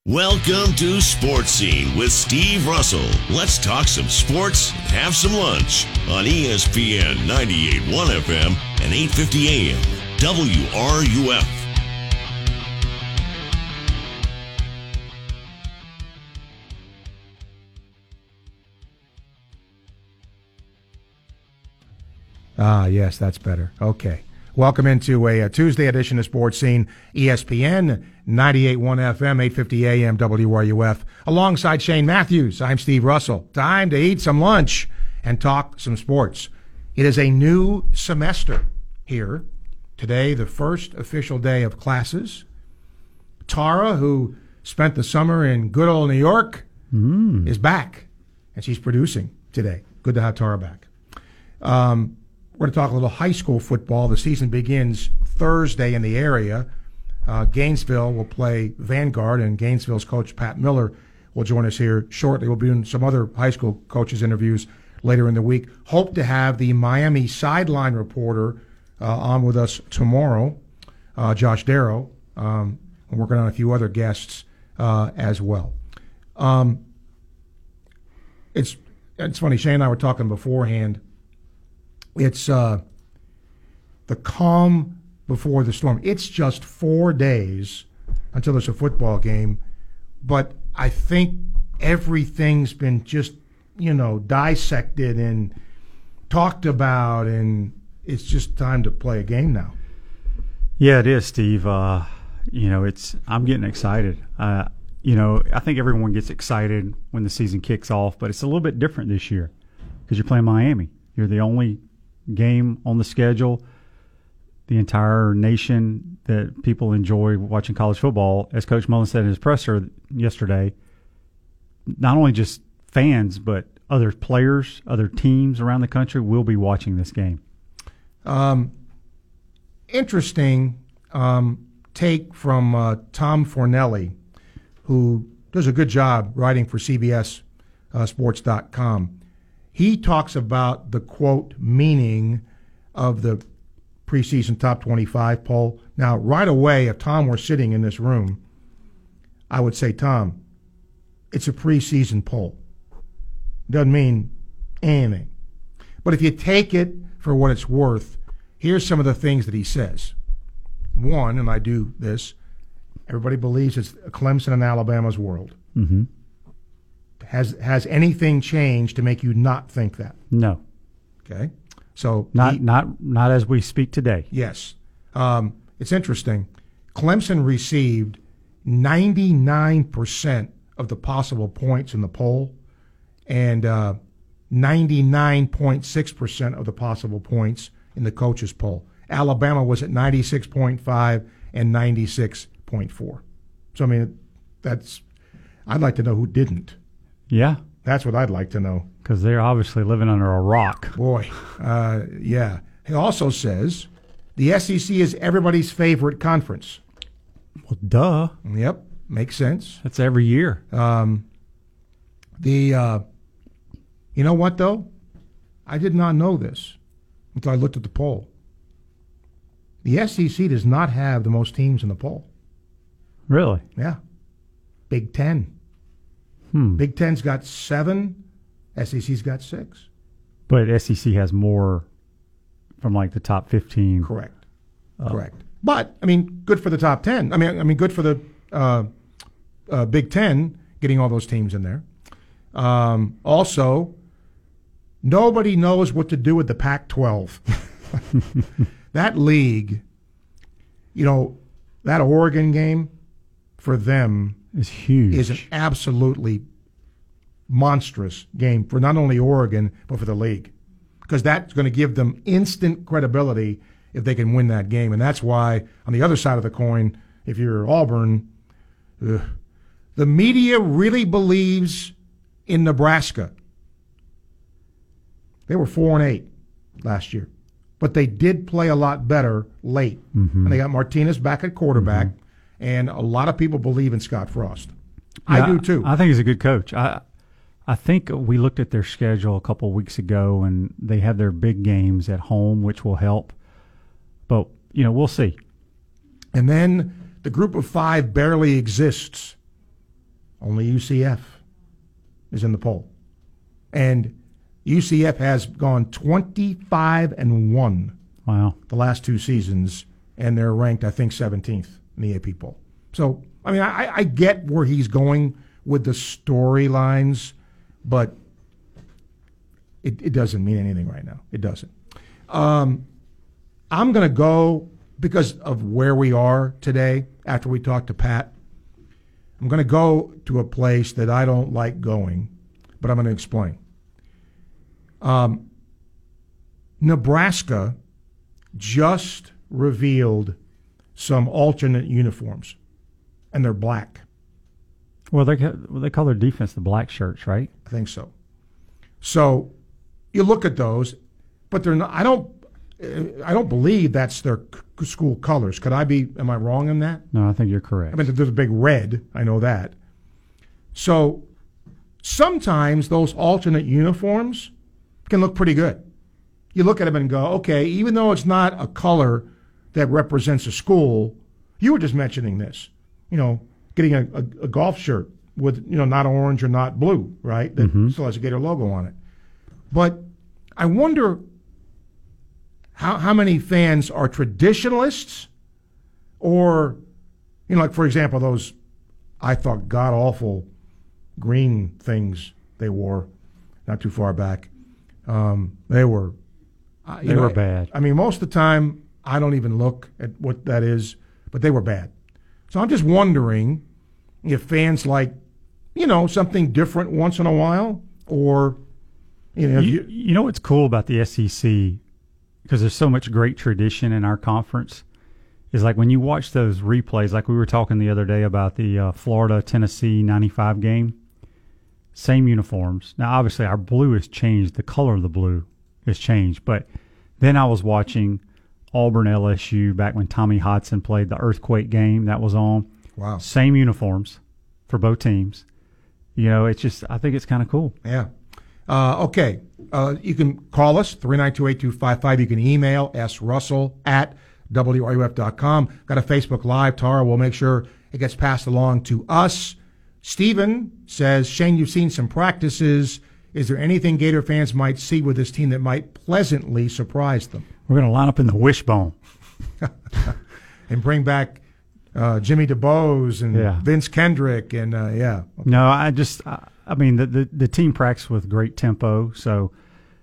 Welcome to Sports Scene with Steve Russell. Let's talk some sports and have some lunch on ESPN 98.1 FM and 850 AM WRUF. Yes, that's better. Okay. Welcome into a Tuesday edition of Sports Scene, ESPN 98.1 FM, 850 AM, WRUF. Alongside Shane Matthews, I'm Steve Russell. Time to eat some lunch and talk some sports. It is a new semester here. Today, the first official day of classes. Tara, who spent the summer in good old New York, is back, and she's producing today. Good to have Tara back. We're going to talk a little high school football. The season begins Thursday in the area. Gainesville will play Vanguard, and Gainesville's coach Pat Miller will join us here shortly. We'll be doing some other high school coaches' interviews later in the week. Hope to have the Miami sideline reporter on with us tomorrow, Josh Darrow. We're working on a few other guests as well. It's funny, Shane and I were talking beforehand. It's the calm before the storm. It's just 4 days until there's a football game, but I think everything's been just, dissected and talked about, and it's just time to play a game now. Yeah, it is, Steve. I'm getting excited. I think everyone gets excited when the season kicks off, but it's a little bit different this year because you're playing Miami. You're the only game on the schedule. The entire nation that people enjoy watching college football, as Coach Mullen said in his presser yesterday, not only just fans but other players, other teams around the country will be watching this game. Interesting take from Tom Fornelli, who does a good job writing for CBS Sports.com. He talks about the, quote, meaning of the preseason top 25 poll. Now, right away, if Tom were sitting in this room, I would say, Tom, it's a preseason poll. Doesn't mean anything. But if you take it for what it's worth, here's some of the things that he says. One, and I do this, everybody believes it's Clemson and Alabama's world. Mm-hmm. Has anything changed to make you not think that? No. Okay. So not as we speak today. Yes. It's interesting. Clemson received 99% of the possible points in the poll and 99.6% of the possible points in the coaches' poll. Alabama was at 96.5 and 96.4. So, I'd like to know who didn't. Yeah. That's what I'd like to know. Because they're obviously living under a rock. Boy, yeah. He also says the SEC is everybody's favorite conference. Well, duh. Yep, makes sense. That's every year. You know what, though? I did not know this until I looked at the poll. The SEC does not have the most teams in the poll. Really? Yeah. Big Ten. Big Ten's got 7. SEC's got 6. But SEC has more from like the top 15. Correct. Correct. But, good for the top 10. Good for the Big Ten getting all those teams in there. Also, nobody knows what to do with the Pac-12. That league, that Oregon game for them is huge. Is an absolutely monstrous game for not only Oregon but for the league, because that's going to give them instant credibility if they can win that game. And that's why on the other side of the coin, if you're Auburn, the media really believes in Nebraska. They were 4-8 last year, but they did play a lot better late. Mm-hmm. And they got Martinez back at quarterback. Mm-hmm. And a lot of people believe in Scott Frost. I do too. I think he's a good coach. I think we looked at their schedule a couple of weeks ago, and they have their big games at home, which will help. But, we'll see. And then the group of 5 barely exists Only UCF is in the poll. And UCF has gone 25-1 Wow. the last 2 seasons, and they're ranked, I think, 17th in the AP poll. So, I mean, I get where he's going with the storylines, but it doesn't mean anything right now. It doesn't. I'm going to go, because of where we are today, after we talk to Pat, I'm going to go to a place that I don't like going, but I'm going to explain. Nebraska just revealed some alternate uniforms, and they're black. Well, they call their defense the black shirts, right? I think so. So you look at those, but they're not. I don't believe that's their school colors. Am I wrong in that? No, I think you're correct. I mean, there's a big red. I know that. So sometimes those alternate uniforms can look pretty good. You look at them and go, okay, even though it's not a color that represents a school, you were just mentioning this, getting a golf shirt with, not orange or not blue, right? That still has a Gator logo on it. But I wonder how many fans are traditionalists or, like, for example, those, I thought, god-awful green things they wore not too far back. They were bad. I mean, most of the time, I don't even look at what that is, but they were bad. So I'm just wondering if fans like, something different once in a while, or, You know what's cool about the SEC, because there's so much great tradition in our conference, is like when you watch those replays, like we were talking the other day about the Florida-Tennessee 95 game, same uniforms. Now, obviously, our blue has changed. The color of the blue has changed. But then I was watching Auburn-LSU back when Tommy Hodson played the earthquake game that was on. Wow. Same uniforms for both teams. It's just, I think it's kind of cool. Yeah. Okay. You can call us, 392-8255. You can email srussell@wruf.com. Got a Facebook Live, Tara. We'll make sure it gets passed along to us. Stephen says, Shane, you've seen some practices. Is there anything Gator fans might see with this team that might pleasantly surprise them? We're going to line up in the wishbone. And bring back Jimmy DeBose and Vince Kendrick and No, I mean the team practiced with great tempo. So,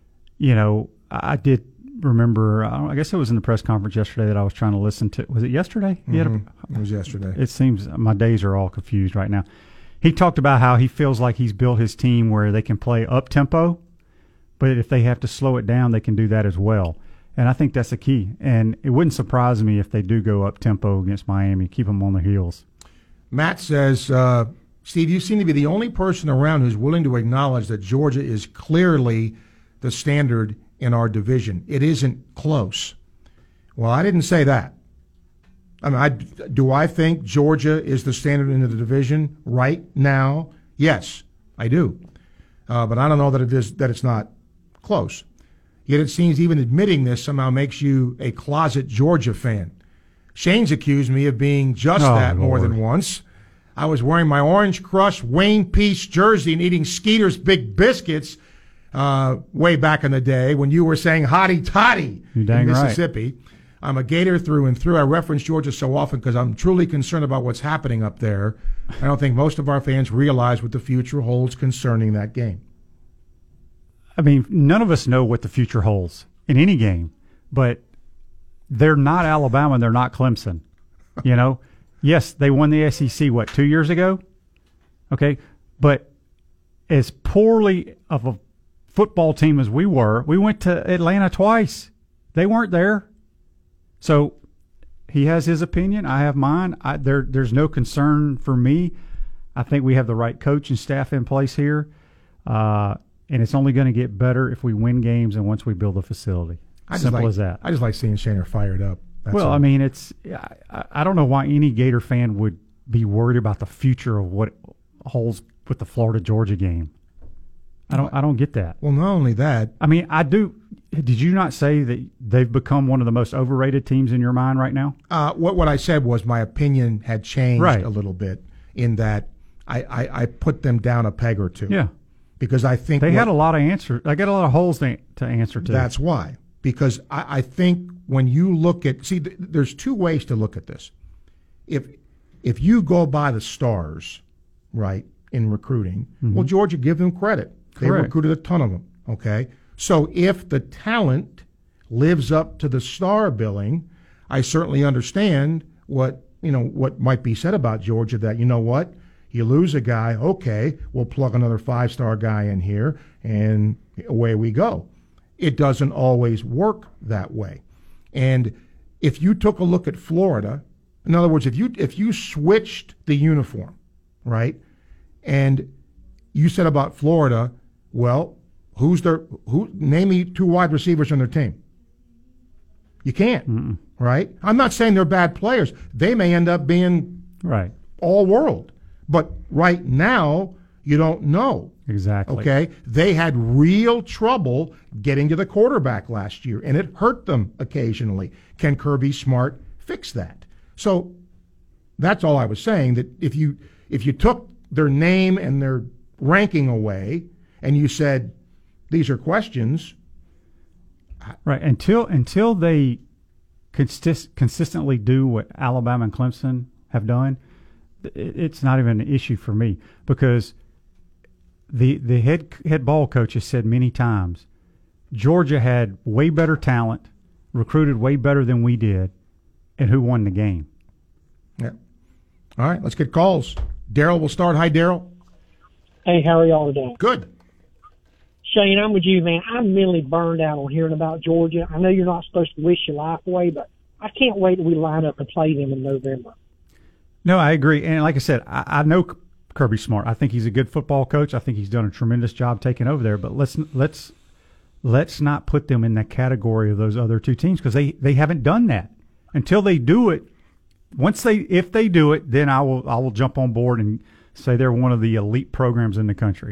I did remember. I guess it was in the press conference yesterday that I was trying to listen to. Was it yesterday? It was yesterday. It seems my days are all confused right now. He talked about how he feels like he's built his team where they can play up tempo, but if they have to slow it down, they can do that as well. And I think that's the key. And it wouldn't surprise me if they do go up tempo against Miami, keep them on their heels. Matt says, Steve, you seem to be the only person around who's willing to acknowledge that Georgia is clearly the standard in our division. It isn't close. Well, I didn't say that. I mean, do I think Georgia is the standard in the division right now? Yes, I do. But I don't know that it's not close. Yet it seems even admitting this somehow makes you a closet Georgia fan. Shane's accused me of being just that more than once. I was wearing my Orange Crush Wayne Peace jersey and eating Skeeter's Big Biscuits way back in the day when you were saying hotty toddy in Mississippi. Right. I'm a Gator through and through. I reference Georgia so often because I'm truly concerned about what's happening up there. I don't think most of our fans realize what the future holds concerning that game. I mean, none of us know what the future holds in any game, but they're not Alabama and they're not Clemson. Yes, they won the SEC, 2 years ago? Okay, but as poorly of a football team as we were, we went to Atlanta twice. They weren't there. So he has his opinion. I have mine. There's no concern for me. I think we have the right coach and staff in place here. And it's only going to get better if we win games and once we build a facility. Simple as that. I just like seeing Shaner fired up. I mean, I don't know why any Gator fan would be worried about the future of what holds with the Florida-Georgia game. I don't get that. Well, not only that. I mean, I do. Did you not say that they've become one of the most overrated teams in your mind right now? What I said was my opinion had changed a little bit in that I put them down a peg or two. Yeah. Because I think they had a lot of answers. I got a lot of holes to answer to. That's why. Because I think when you look at there's two ways to look at this. If you go by the stars, right, in recruiting, well, Georgia, give them credit. They Correct. recruited a ton of them. Okay, so if the talent lives up to the star billing, I certainly understand what might be said about Georgia. That you lose a guy, okay, we'll plug another 5-star guy in here, and away we go. It doesn't always work that way. And if you took a look at Florida, in other words, if you switched the uniform, right, and you said about Florida, well, name me 2 wide receivers on their team. You can't, right? I'm not saying they're bad players. They may end up being right all world. But right now, you don't know. Exactly. Okay? They had real trouble getting to the quarterback last year, and it hurt them occasionally. Can Kirby Smart fix that? So that's all I was saying, that if you took their name and their ranking away and you said, these are questions. Right. Until they consistently do what Alabama and Clemson have done, it's not even an issue for me, because the head ball coach has said many times, Georgia had way better talent, recruited way better than we did, and who won the game. Yeah. All right, let's get calls. Daryl will start. Hi, Daryl. Hey, how are y'all today? Good. Shane, I'm with you, man. I'm mentally burned out on hearing about Georgia. I know you're not supposed to wish your life away, but I can't wait till we line up and play them in November. No, I agree. And like I said, I know Kirby Smart. I think he's a good football coach. I think he's done a tremendous job taking over there. But let's not put them in that category of those other two teams, because they haven't done that. Until they do it, if they do it, then I will jump on board and say they're one of the elite programs in the country.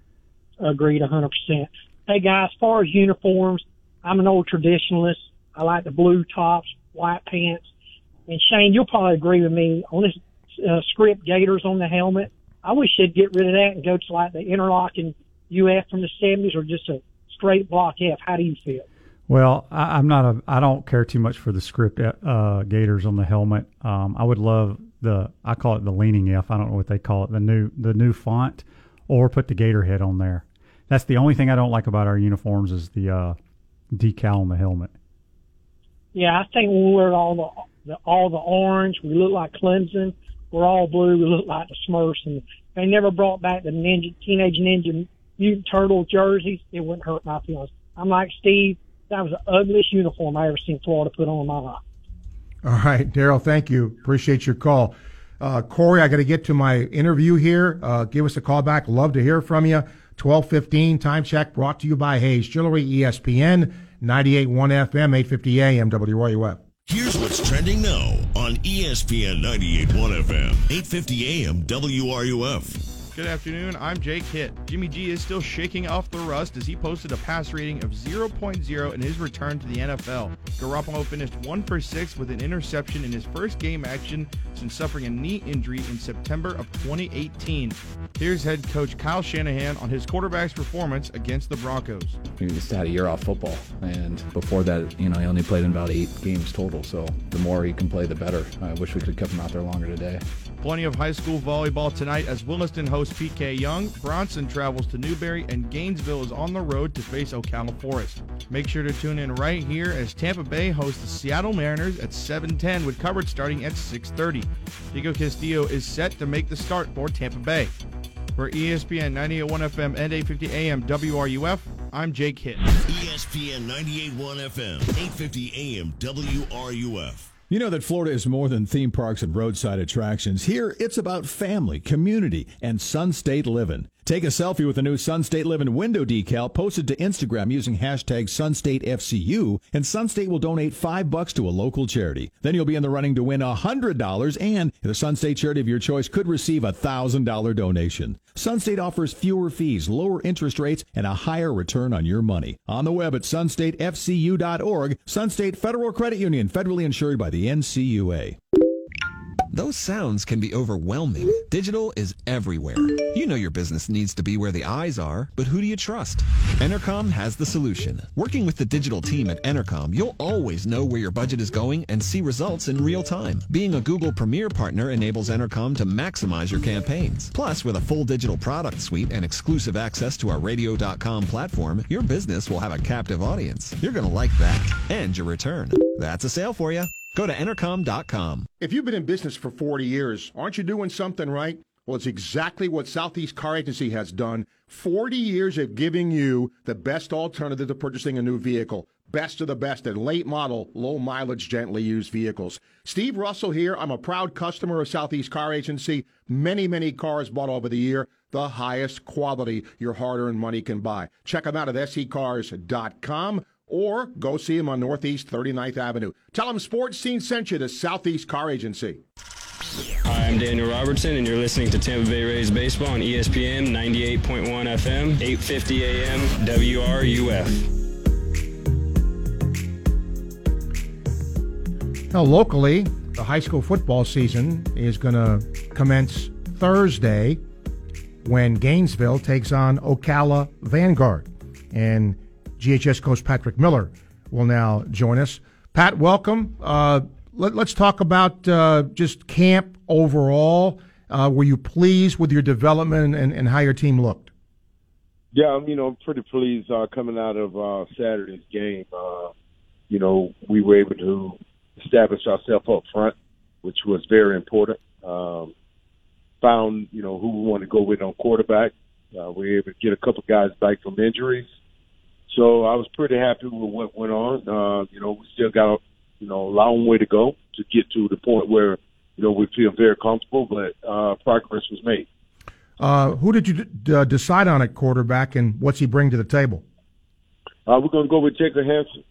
Agreed 100%. Hey, guys, as far as uniforms, I'm an old traditionalist. I like the blue tops, white pants. And, Shane, you'll probably agree with me on this script Gators on the helmet. I wish they'd get rid of that and go to, like, the interlocking UF from the 70s or just a straight block F. How do you feel? Well, I don't care too much for the script Gators on the helmet. I would love I call it the leaning F. I don't know what they call it, the new font, or put the Gator head on there. That's the only thing I don't like about our uniforms is the decal on the helmet. Yeah, I think when we wear all the orange, we look like Clemson. We're all blue, we look like the Smurfs. And they never brought back the Teenage Ninja Mutant Turtle jerseys. It wouldn't hurt my feelings. I'm like Steve. That was the ugliest uniform I ever seen Florida put on in my life. All right, Daryl, thank you. Appreciate your call. Corey, I got to get to my interview here. Give us a call back. Love to hear from you. 12:15 time check brought to you by Hayes Jewelry, ESPN, 98.1 FM, 850 AM, WRUF. Here's what's trending now on ESPN 98.1 FM, 850 AM, WRUF. Good afternoon, I'm Jake Hitt. Jimmy G is still shaking off the rust as he posted a pass rating of 0.0 in his return to the NFL. Garoppolo finished 1 for 6 with an interception in his first game action since suffering a knee injury in September of 2018. Here's head coach Kyle Shanahan on his quarterback's performance against the Broncos. He just had a year off football, and before that, he only played in about 8 games total, so the more he can play, the better. I wish we could have kept him out there longer today. Plenty of high school volleyball tonight as Williston hosts PK Young, Bronson travels to Newberry, and Gainesville is on the road to face Ocala Forest. Make sure to tune in right here as Tampa Bay hosts the Seattle Mariners at 7:10 with coverage starting at 6:30. Diego Castillo is set to make the start for Tampa Bay. For ESPN 98.1 FM and 850 AM WRUF, I'm Jake Hitt. ESPN 98.1 FM, 850 AM, WRUF. You know that Florida is more than theme parks and roadside attractions. Here, it's about family, community, and Sun State Living. Take a selfie with the new Sun State Living window decal posted to Instagram using hashtag SunStateFCU, and Sun State will donate $5 to a local charity. Then you'll be in the running to win $100, and the Sun State charity of your choice could receive a $1,000 donation. Sun State offers fewer fees, lower interest rates, and a higher return on your money. On the web at sunstatefcu.org, Sun State Federal Credit Union, federally insured by the NCUA. Those sounds can be overwhelming. Digital is everywhere. You know your business needs to be where the eyes are, but who do you trust? Entercom has the solution. Working with the digital team at Entercom, you'll always know where your budget is going and see results in real time. Being a Google Premier partner enables Entercom to maximize your campaigns. Plus, with a full digital product suite and exclusive access to our radio.com platform, your business will have a captive audience. You're going to like that. And your return. That's a sale for you. Go to Entercom.com. If you've been in business for 40 years, aren't you doing something right? Well, it's exactly what Southeast Car Agency has done. 40 years of giving you the best alternative to purchasing a new vehicle. Best of the best in late model, low mileage, gently used vehicles. Steve Russell here. I'm a proud customer of Southeast Car Agency. Many cars bought over the year. The highest quality your hard-earned money can buy. Check them out at secars.com. Or go see him on Northeast 39th Avenue. Tell him Sports Scene sent you to Southeast Car Agency. Hi, I'm Daniel Robertson, and you're listening to Tampa Bay Rays Baseball on ESPN 98.1 FM, 8:50 AM, WRUF. Now, locally, the high school football season is going to commence Thursday when Gainesville takes on Ocala Vanguard. And GHS coach Patrick Miller will now join us. Pat, welcome. Let's talk about just camp overall. Were you pleased with your development and how your team looked? Yeah, I'm pretty pleased coming out of Saturday's game. We were able to establish ourselves up front, which was very important. Found, who we want to go with on quarterback. We were able to get a couple guys back from injuries. So I was pretty happy with what went on. We still got, a long way to go to get to the point where, we feel very comfortable, but progress was made. Who did you decide on at quarterback, and what's he bring to the table? We're going to go with Jacob Hansen.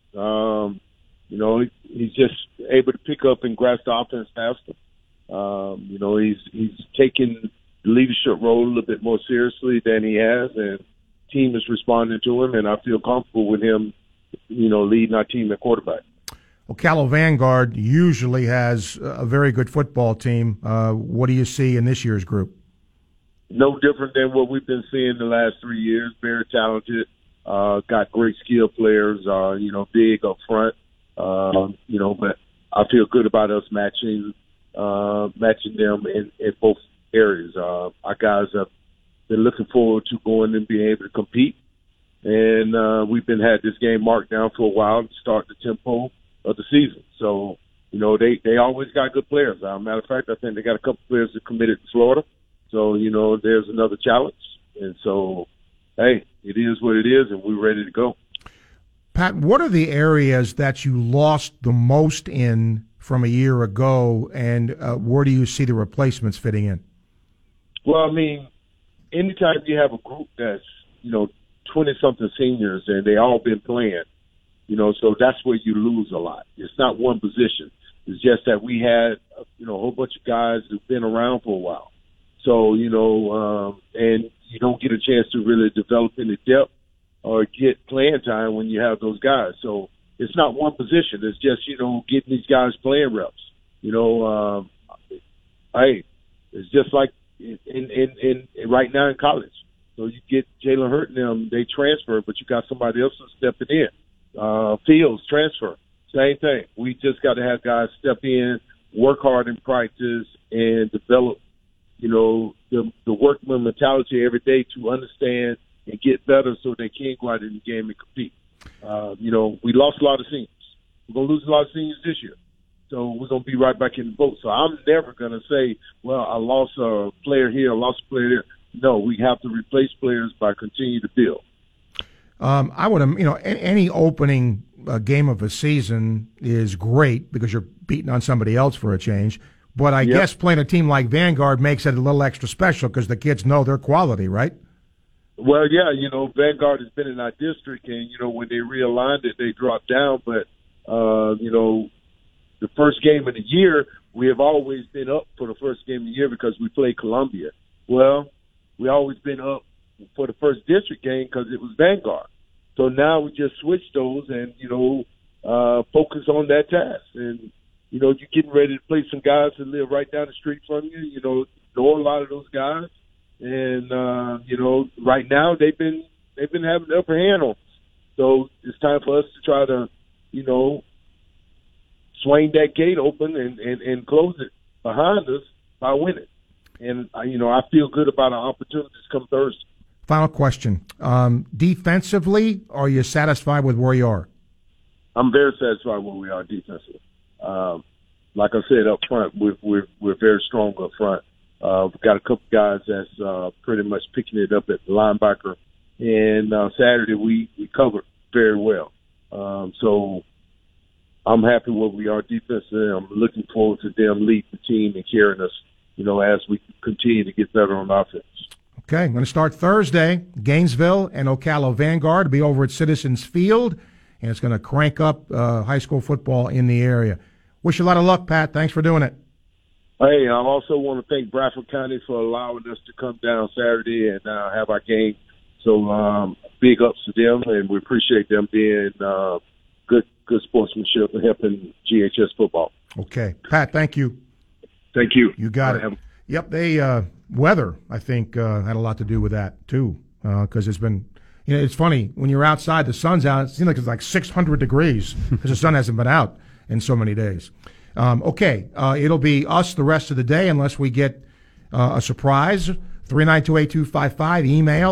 He's just able to pick up and grasp the offense faster. He's taking the leadership role a little bit more seriously than he has, and team is responding to him, and I feel comfortable with him, leading our team at quarterback. Ocala Vanguard usually has a very good football team. What do you see in this year's group? No different than what we've been seeing the last 3 years. Very talented, got great skill players, big up front, but I feel good about us matching them in both areas. Our guys have been looking forward to going and being able to compete. And we've had this game marked down for a while to start the tempo of the season. So, they always got good players. Matter of fact, I think they got a couple players that committed to Florida. So, there's another challenge. And so, hey, it is what it is, and we're ready to go. Pat, what are the areas that you lost the most in from a year ago, and where do you see the replacements fitting in? Well, anytime you have a group that's, 20-something seniors and they all been playing, so that's where you lose a lot. It's not one position. It's just that we had, a whole bunch of guys who've been around for a while. So, and you don't get a chance to really develop any depth or get playing time when you have those guys. So it's not one position. It's just, getting these guys playing reps. Hey, it's just like in right now in college. So you get Jalen Hurt and them, they transfer, but you got somebody else who's stepping in. Fields transfer, same thing. We just got to have guys step in, work hard in practice, and develop, the workman mentality every day to understand and get better so they can go out in the game and compete. We lost a lot of seniors. We're going to lose a lot of seniors this year. So we're going to be right back in the boat. So I'm never going to say, well, I lost a player here, I lost a player there. No, we have to replace players by continuing to build. I would, any opening game of a season is great because you're beating on somebody else for a change. But I guess playing a team like Vanguard makes it a little extra special because the kids know their quality, right? Well, yeah, Vanguard has been in our district, and, when they realigned it, they dropped down. But, the first game of the year, we have always been up for the first game of the year because we played Columbia. Well, we always been up for the first district game because it was Vanguard. So now we just switched those and, focus on that task. And, you know, you're getting ready to play some guys that live right down the street from you. You know a lot of those guys, and you know, right now they've been having the upper hand on us. So it's time for us to try to, you know, swing that gate open and close it behind us by winning. And you know, I feel good about our opportunities come Thursday. Final question: defensively, are you satisfied with where you are? I'm very satisfied where we are defensively. Like I said, up front, we're very strong up front. We've got a couple guys that's pretty much picking it up at the linebacker. And Saturday we covered very well. So I'm happy where we are defensively. I'm looking forward to them leading the team and carrying us, you know, as we continue to get better on offense. Okay, I'm going to start Thursday. Gainesville and Ocala Vanguard will be over at Citizens Field, and it's going to crank up high school football in the area. Wish you a lot of luck, Pat. Thanks for doing it. Hey, I also want to thank Bradford County for allowing us to come down Saturday and have our game. So big ups to them, and we appreciate them being good sportsmanship and helping GHS football. Okay. Pat, thank you. Thank you. You got it. Yep, they weather, I think, had a lot to do with that, too, because it's been – you know, it's funny. When you're outside, the sun's out. It seems like it's like 600 degrees because the sun hasn't been out in so many days. Okay, it'll be us the rest of the day unless we get a surprise. 3928255, email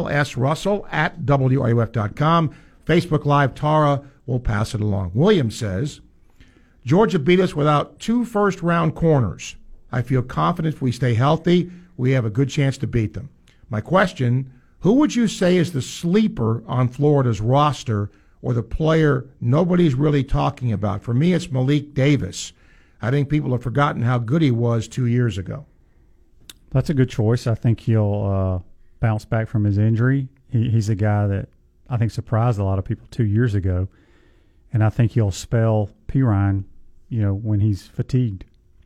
srussell@wruf.com. Facebook Live, Tara will pass it along. William says, Georgia beat us without 2 first-round corners. I feel confident if we stay healthy, we have a good chance to beat them. My question, who would you say is the sleeper on Florida's roster or the player nobody's really talking about? For me, it's Malik Davis. I think people have forgotten how good he was 2 years ago. That's a good choice. I think he'll bounce back from his injury. He's a guy that I think surprised a lot of people 2 years ago, and I think he'll spell Pirine, you know, when he's fatigued.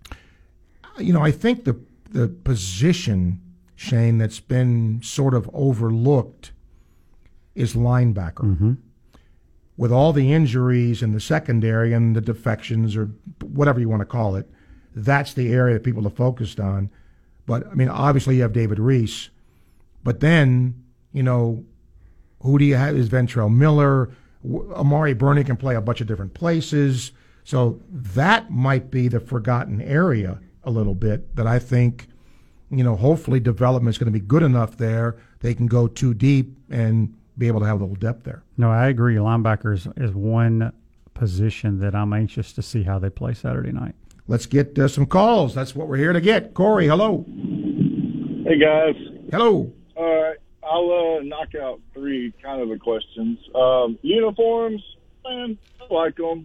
You know, I think the position, Shane, that's been sort of overlooked is linebacker. Mm-hmm. With all the injuries in the secondary and the defections or whatever you want to call it, that's the area that people are focused on. But, I mean, obviously you have David Reese. But then, you know, who do you have? Is Ventrell Miller? Amari Burney can play a bunch of different places. So that might be the forgotten area a little bit that I think, you know, hopefully development is going to be good enough there. They can go too deep and be able to have a little depth there. No, I agree. Linebacker is one position that I'm anxious to see how they play Saturday night. Let's get some calls. That's what we're here to get. Corey, hello. Hey, guys. Hello. All right. I'll knock out 3 kind of the questions. Uniforms, man, I like them.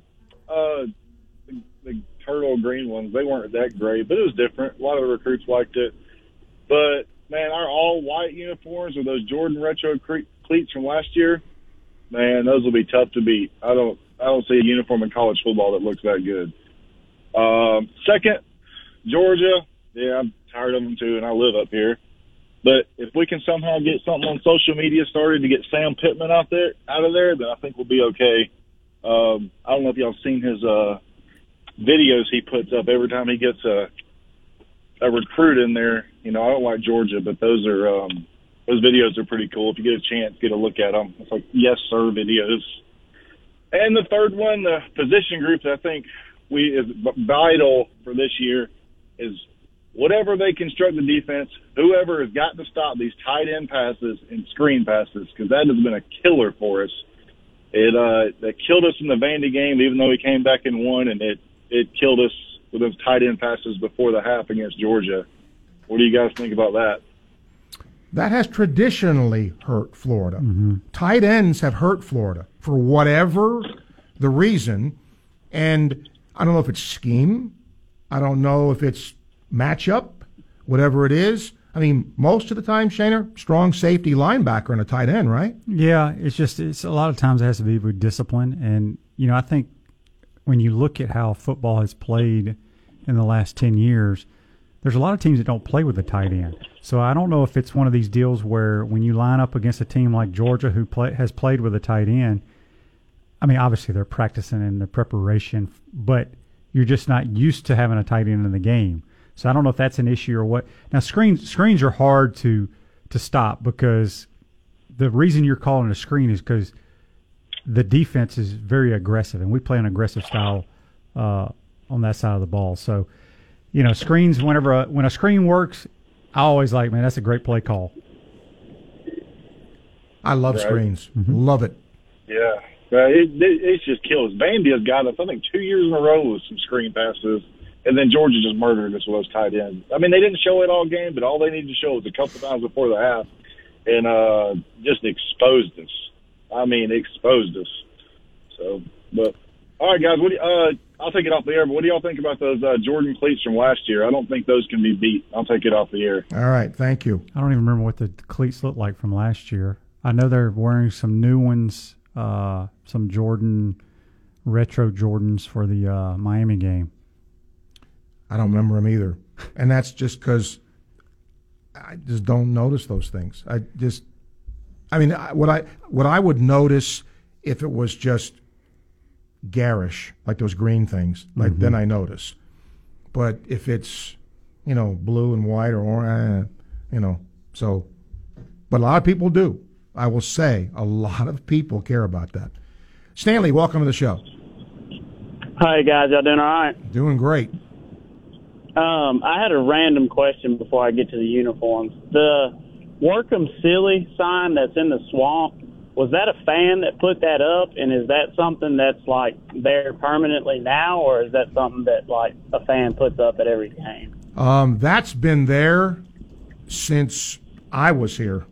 The turtle green ones, they weren't that great, but it was different. A lot of the recruits liked it. But, man, our all-white uniforms with those Jordan retro cleats from last year, man, those will be tough to beat. I don't see a uniform in college football that looks that good. Second, Georgia. Yeah, I'm tired of them too, and I live up here. But if we can somehow get something on social media started to get Sam Pittman out of there, then I think we'll be okay. I don't know if y'all seen his videos he puts up every time he gets a recruit in there. You know, I don't like Georgia, but those videos are pretty cool. If you get a chance, get a look at them. It's like yes sir videos. And the third one, the position group that I think is vital for this year is whatever they construct the defense, whoever has got to stop these tight end passes and screen passes, because that has been a killer for us. That killed us in the Vandy game, even though we came back and won, and it killed us with those tight end passes before the half against Georgia. What do you guys think about that? That has traditionally hurt Florida. Mm-hmm. Tight ends have hurt Florida for whatever the reason, and I don't know if it's scheme. I don't know if it's matchup, whatever it is. I mean, most of the time, Shaner, strong safety linebacker and a tight end, right? Yeah, it's a lot of times it has to be with discipline. And, you know, I think when you look at how football has played in the last 10 years, there's a lot of teams that don't play with a tight end. So I don't know if it's one of these deals where when you line up against a team like Georgia who has played with a tight end, I mean, obviously they're practicing in the preparation, but you're just not used to having a tight end in the game. So I don't know if that's an issue or what. Now screens are hard to stop because the reason you're calling a screen is because the defense is very aggressive, and we play an aggressive style on that side of the ball. So, screens, when a screen works, I always like, man, that's a great play call. I love screens. Mm-hmm. Love it. Yeah. It's just kills. Vandy has got us, I think, 2 years in a row with some screen passes, and then Georgia just murdered us with those tight ends. I mean, they didn't show it all game, but all they needed to show was a couple times before the half, and just exposed us. I mean, exposed us. So, but all right, guys. I'll take it off the air. But what do y'all think about those Jordan cleats from last year? I don't think those can be beat. I'll take it off the air. All right, thank you. I don't even remember what the cleats looked like from last year. I know they're wearing some new ones, some Jordan retro Jordans for the Miami game. I don't remember them either, and that's just because I just don't notice those things. What I would notice if it was just garish, like those green things, like then I notice. But if it's, blue and white or orange, so. But a lot of people do. I will say a lot of people care about that. Stanley, welcome to the show. Hi, guys. Y'all doing all right? Doing great. I had a random question before I get to the uniforms. The Workham Silly sign that's in the swamp, was that a fan that put that up, and is that something that's, there permanently now, or is that something that, a fan puts up at every game? That's been there since I was here.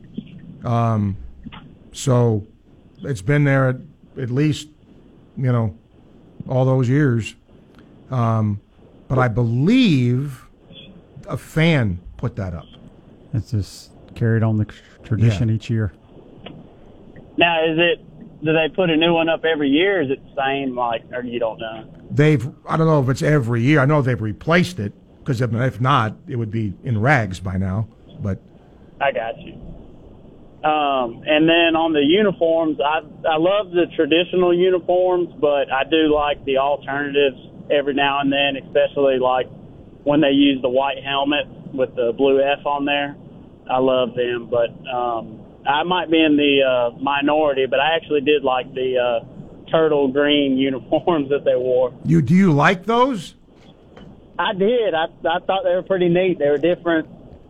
So it's been there at least, all those years. But I believe a fan put that up. It's just carried on the tradition each year. Now, do they put a new one up every year? Is it the same, or you don't know? I don't know if it's every year. I know they've replaced it, because if not, it would be in rags by now. But I got you. And then on the uniforms, I love the traditional uniforms, but I do like the alternatives every now and then, especially when they use the white helmet with the blue F on there. I love them, but I might be in the minority, but I actually did like the turtle green uniforms that they wore. Do you like those? I did. I thought they were pretty neat. They were different.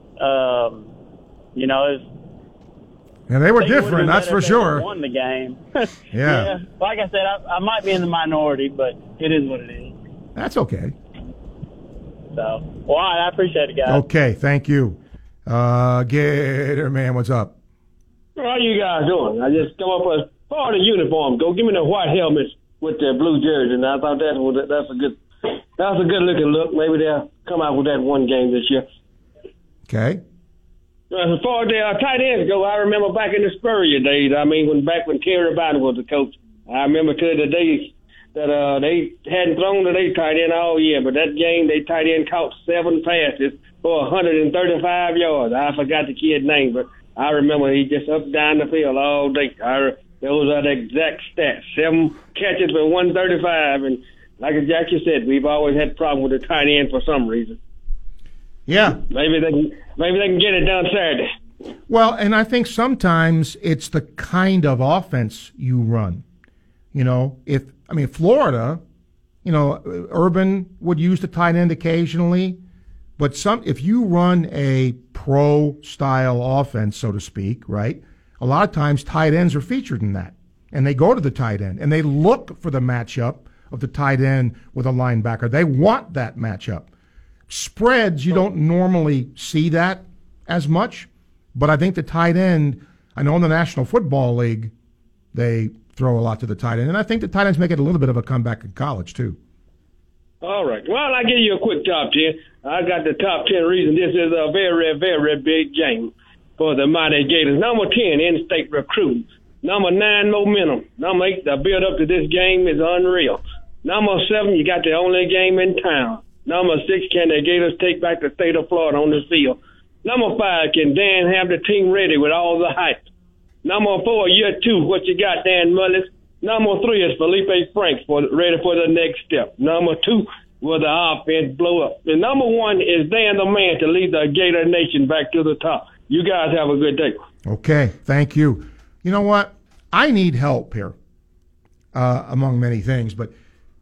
Yeah, they were different, that's for sure. Won the game. Yeah. Like I said, I might be in the minority, but it is what it is. That's okay. So, well, I appreciate it, guys. Okay, thank you. Gator Man, what's up? How you guys doing? I just come up with part of the uniform. Go give me the white helmets with the blue jersey, and I thought that's a good looking look. Maybe they'll come out with that one game this year. Okay. As far as the tight ends go, I remember back in the Spurrier days. I mean, when Terry Biden was the coach, I remember to the days that they hadn't thrown to their tight end all year, but that game they tight end caught 7 passes for 135 yards. I forgot the kid's name, but I remember he just up and down the field all day. Those are the exact stats: 7 catches for 135, and like Jackie said, we've always had a problem with the tight end for some reason. Yeah. Maybe they can get it done Saturday. Well, and I think sometimes it's the kind of offense you run. Florida, Urban would use the tight end occasionally, but if you run a pro-style offense, so to speak, right, a lot of times tight ends are featured in that, and they go to the tight end, and they look for the matchup of the tight end with a linebacker. They want that matchup. Spreads, you don't normally see that as much, but I think the tight end, I know in the National Football League, they throw a lot to the tight end, and I think the tight ends make it a little bit of a comeback in college, too. All right. Well, I'll give you a quick top 10. I got the top 10 reasons. This is a very, very big game for the Mighty Gators. Number 10, in-state recruiting. Number 9, momentum. Number 8, the build-up to this game is unreal. Number 7, you got the only game in town. Number 6, can the Gators take back the state of Florida on this field? Number 5, can Dan have the team ready with all the hype? Number 4, year 2, what you got, Dan Mullis? Number 3 is Felipe Franks, ready for the next step. Number 2 will the offense blow up. And number 1 is Dan the Man to lead the Gator Nation back to the top. You guys have a good day. Okay, thank you. You know what? I need help here, among many things, but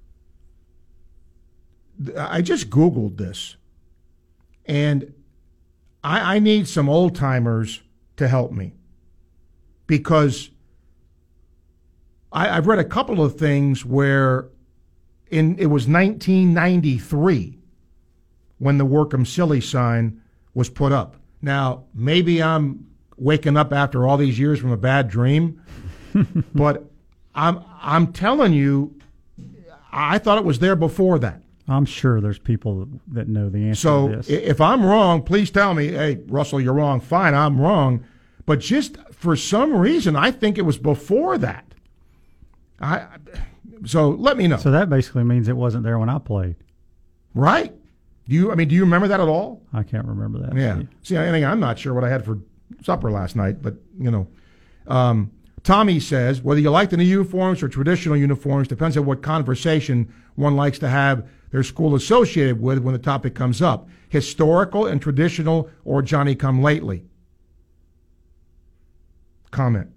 I just Googled this, and I need some old-timers to help me, because I've read a couple of things where it was 1993 when the Workham Silly sign was put up. Now, maybe I'm waking up after all these years from a bad dream, but I'm telling you, I thought it was there before that. I'm sure there's people that know the answer so to this. If I'm wrong, please tell me, hey, Russell, you're wrong. Fine, I'm wrong. But just for some reason, I think it was before that. So let me know. So that basically means it wasn't there when I played. Right? Do you remember that at all? I can't remember that. Yeah. See, I'm not sure what I had for supper last night, but, Tommy says, whether you like the new uniforms or traditional uniforms depends on what conversation one likes to have their school associated with when the topic comes up. Historical and traditional or Johnny-come-lately. Comment.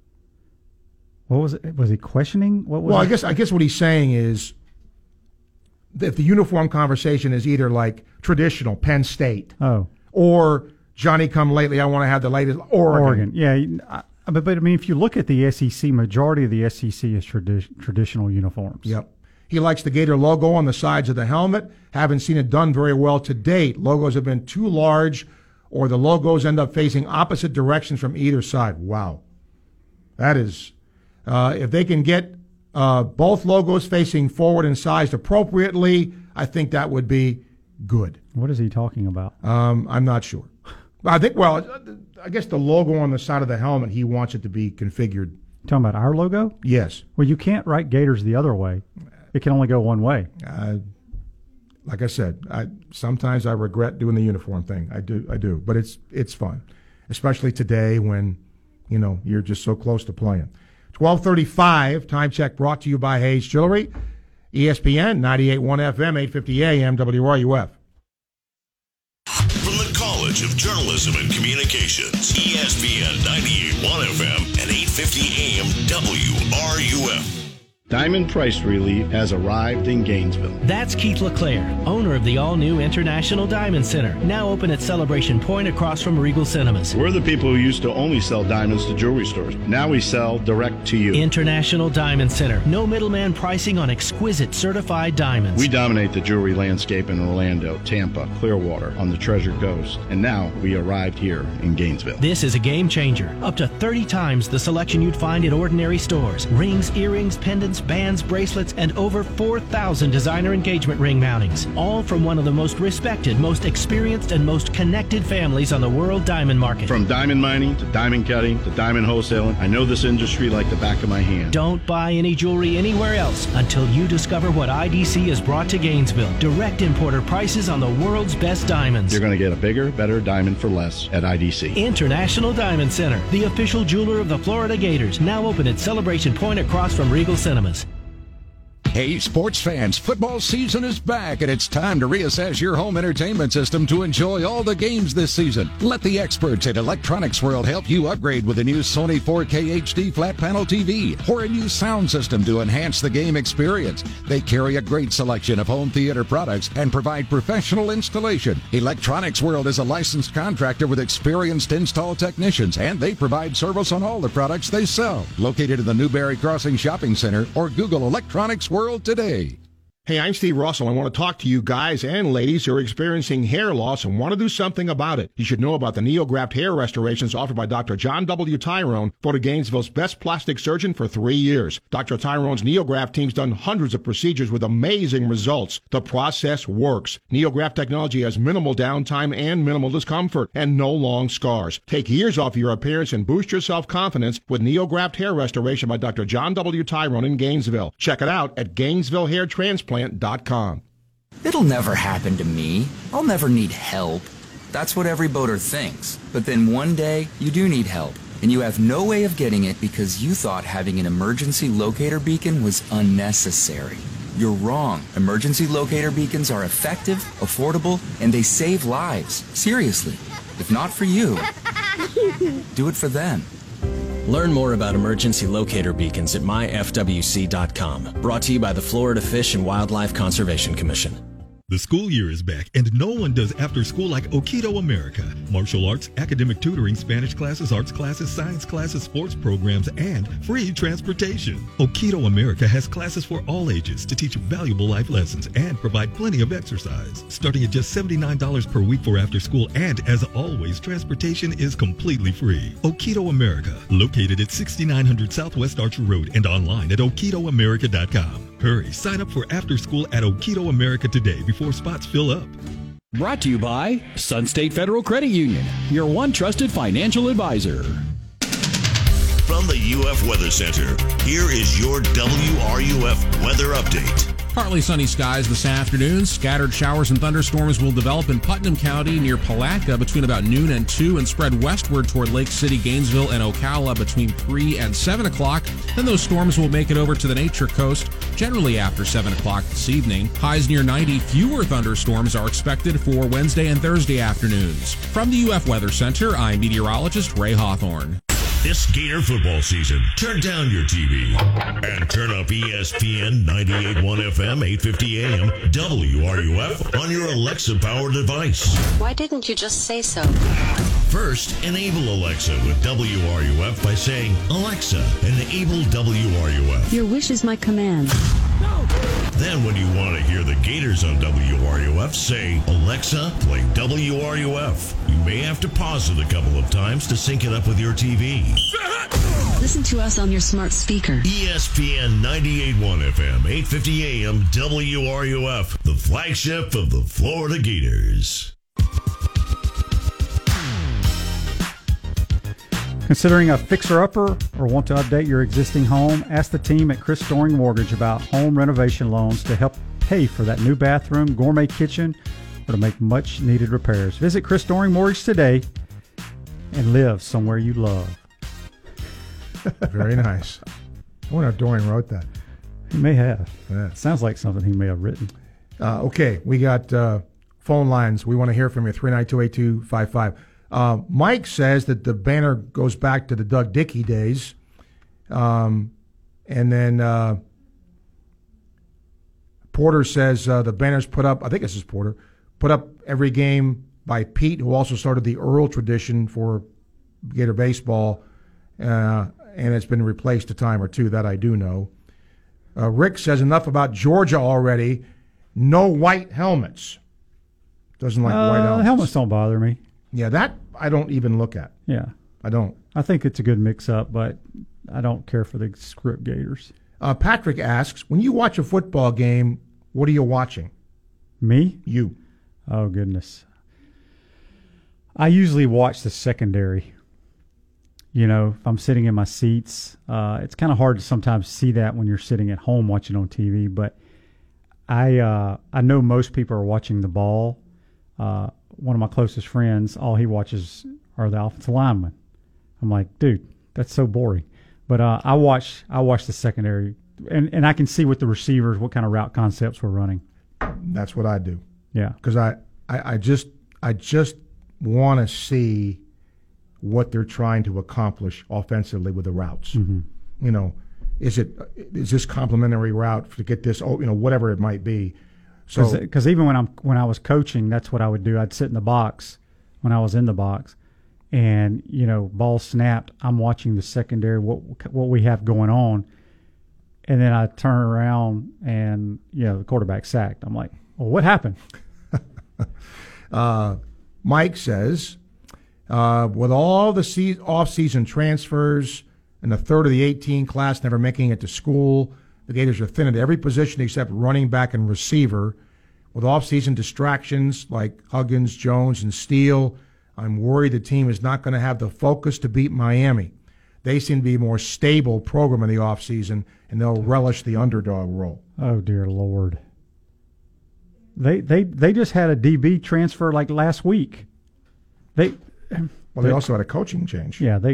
What was it? Was he questioning? What was well, it? I guess what he's saying is that the uniform conversation is either like traditional, Penn State, or Johnny-come-lately, I want to have the latest Oregon. Yeah, but I mean, if you look at the SEC, majority of the SEC is traditional uniforms. Yep. He likes the Gator logo on the sides of the helmet. Haven't seen it done very well to date. Logos have been too large, or the logos end up facing opposite directions from either side. Wow. That is, if they can get both logos facing forward and sized appropriately, I think that would be good. What is he talking about? I'm not sure. I guess the logo on the side of the helmet, he wants it to be configured. Talking about our logo? Yes. Well, you can't write Gators the other way. It can only go one way. Like I said, sometimes I regret doing the uniform thing. I do. But it's fun, especially today when, you're just so close to playing. 12:35, time check brought to you by Hayes Jewelry, ESPN 98.1 FM, 850 AM, WRUF. From the College of Journalism and Communications, ESPN 98.1 FM and 850 AM, WRUF. Diamond Price Relief has arrived in Gainesville. That's Keith LeClaire, owner of the all-new International Diamond Center, now open at Celebration Point across from Regal Cinemas. We're the people who used to only sell diamonds to jewelry stores. Now we sell direct to you. International Diamond Center. No middleman pricing on exquisite certified diamonds. We dominate the jewelry landscape in Orlando, Tampa, Clearwater, on the Treasure Coast. And now we arrived here in Gainesville. This is a game changer. Up to 30 times the selection you'd find at ordinary stores. Rings, earrings, pendants, bands, bracelets, and over 4,000 designer engagement ring mountings. All from one of the most respected, most experienced, and most connected families on the world diamond market. From diamond mining to diamond cutting to diamond wholesaling, I know this industry like the back of my hand. Don't buy any jewelry anywhere else until you discover what IDC has brought to Gainesville. Direct importer prices on the world's best diamonds. You're going to get a bigger, better diamond for less at IDC. International Diamond Center, the official jeweler of the Florida Gators, now open at Celebration Point across from Regal Cinemas. Hey, sports fans, football season is back, and it's time to reassess your home entertainment system to enjoy all the games this season. Let the experts at Electronics World help you upgrade with a new Sony 4K HD flat panel TV or a new sound system to enhance the game experience. They carry a great selection of home theater products and provide professional installation. Electronics World is a licensed contractor with experienced install technicians, and they provide service on all the products they sell. Located in the Newberry Crossing Shopping Center, or Google Electronics World today. Hey, I'm Steve Russell. I want to talk to you guys and ladies who are experiencing hair loss and want to do something about it. You should know about the NeoGraft hair restorations offered by Dr. John W. Tyrone, voted Gainesville's best plastic surgeon for 3 years. Dr. Tyrone's NeoGraft team's done hundreds of procedures with amazing results. The process works. NeoGraft technology has minimal downtime and minimal discomfort and no long scars. Take years off your appearance and boost your self-confidence with NeoGraft hair restoration by Dr. John W. Tyrone in Gainesville. Check it out at GainesvilleHairTransplant.com. It'll never happen to me. I'll never need help. That's what every boater thinks. But then one day, you do need help. and you have no way of getting it because you thought having an emergency locator beacon was unnecessary. You're wrong. Emergency locator beacons are effective, affordable, and they save lives. Seriously. If not for you, do it for them. Learn more about emergency locator beacons at myfwc.com. Brought to you by the Florida Fish and Wildlife Conservation Commission. The school year is back, and no one does after school like Okito America. Martial arts, academic tutoring, Spanish classes, arts classes, science classes, sports programs, and free transportation. Okito America has classes for all ages to teach valuable life lessons and provide plenty of exercise. Starting at just $79 per week for after school, and as always, transportation is completely free. Okito America, located at 6900 Southwest Archer Road and online at okitoamerica.com. Hurry, sign up for after school at Okito America today before spots fill up. Brought to you by Sun State Federal Credit Union, your one trusted financial advisor. From the UF Weather Center, here is your WRUF weather update. Partly sunny skies this afternoon. Scattered showers and thunderstorms will develop in Putnam County near Palatka between about noon and 2 and spread westward toward Lake City, Gainesville, and Ocala between 3 and 7 o'clock. Then those storms will make it over to the Nature Coast generally after 7 o'clock this evening. Highs near 90. Fewer thunderstorms are expected for Wednesday and Thursday afternoons. From the UF Weather Center, I'm meteorologist Ray Hawthorne. This Gator football season, turn down your TV and turn up ESPN 98.1 FM, 850 AM, WRUF on your Alexa-powered device. Why didn't you just say so? First, enable Alexa with WRUF by saying, Alexa, enable WRUF. Your wish is my command. Then when you want to hear the Gators on WRUF, say, Alexa, play WRUF. You may have to pause it a couple of times to sync it up with your TV. Listen to us on your smart speaker. ESPN 98.1 FM, 850 AM, WRUF, the flagship of the Florida Gators. Considering a fixer-upper or want to update your existing home, ask the team at Chris Storing Mortgage about home renovation loans to help pay for that new bathroom, gourmet kitchen, or to make much-needed repairs. Visit Chris Storing Mortgage today and live somewhere you love. Very nice. I wonder if Dorian wrote that. He may have. Yeah. Sounds like something he may have written. Okay, we got phone lines. We want to hear from you, 392-8255. Mike says that the banner goes back to the Doug Dickey days. And then Porter says the banner's put up, I think this is Porter, put up every game by Pete, who also started the Earl tradition for Gator baseball, and it's been replaced a time or two, that I do know. Rick says enough about Georgia already. No white helmets. Doesn't like white helmets. Helmets don't bother me. Yeah, that I don't even look at. Yeah. I don't. I think it's a good mix-up, but I don't care for the script Gators. Patrick asks, when you watch a football game, what are you watching? Me? You. Oh, goodness. I usually watch the secondary. You know, if I'm sitting in my seats, it's kind of hard to sometimes see that when you're sitting at home watching on TV, but I know most people are watching the ball. One of my closest friends, all he watches are the offensive linemen. I'm like, dude, that's so boring. But I watch the secondary, and I can see with the receivers what kind of route concepts we're running. That's what I do. Yeah, because I just want to see what they're trying to accomplish offensively with the routes. Mm-hmm. You know, is this complementary route to get this? You know, whatever it might be. So, because even when I was coaching, that's what I would do. I'd sit in the box when I was in the box, and you know, ball snapped. I'm watching the secondary, what we have going on, and then I turn around and you know the quarterback sacked. I'm like, well, what happened? Mike says, with all the off-season transfers and a third of the 18 class never making it to school, the Gators are thin at every position except running back and receiver. With off-season distractions like Huggins, Jones, and Steele, I'm worried the team is not going to have the focus to beat Miami. They seem to be a more stable program in the off-season, and they'll relish the underdog role. Oh, dear Lord. They just had a DB transfer like last week. They also had a coaching change. Yeah,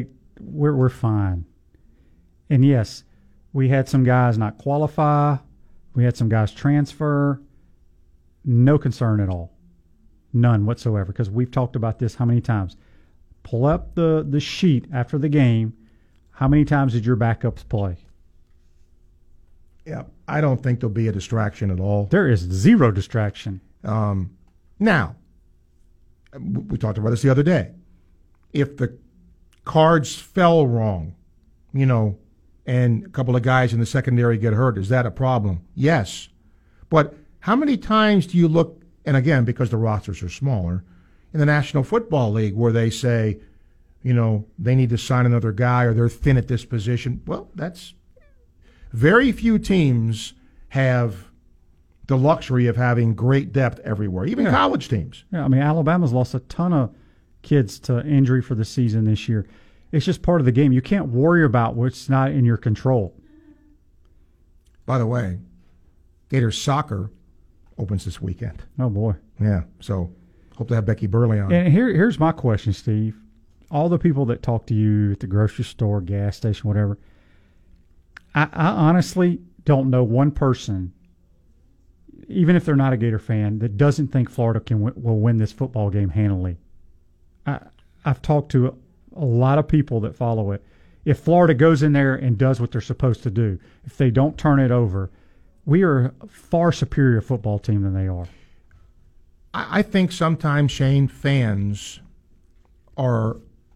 we're fine. And yes, we had some guys not qualify. We had some guys transfer. No concern at all. None whatsoever, because we've talked about this how many times. Pull up the sheet after the game. How many times did your backups play? Yeah, I don't think there'll be a distraction at all. There is zero distraction. Now, we talked about this the other day. If the cards fell wrong, and a couple of guys in the secondary get hurt, is that a problem? Yes. But how many times do you look, and again, because the rosters are smaller, in the National Football League where they say, they need to sign another guy or they're thin at this position? Well, that's very few teams have the luxury of having great depth everywhere, even college teams. Yeah, I mean, Alabama's lost a ton of kids to injury for the season this year. It's just part of the game. You can't worry about what's not in your control. By the way, Gators soccer opens this weekend. Oh, boy. Yeah, so hope to have Becky Burley on. And here's my question, Steve. All the people that talk to you at the grocery store, gas station, whatever, I honestly don't know one person, even if they're not a Gator fan, that doesn't think Florida will win this football game handily. I've talked to a lot of people that follow it. If Florida goes in there and does what they're supposed to do, if they don't turn it over, we are a far superior football team than they are. I think sometimes, Shane, fans are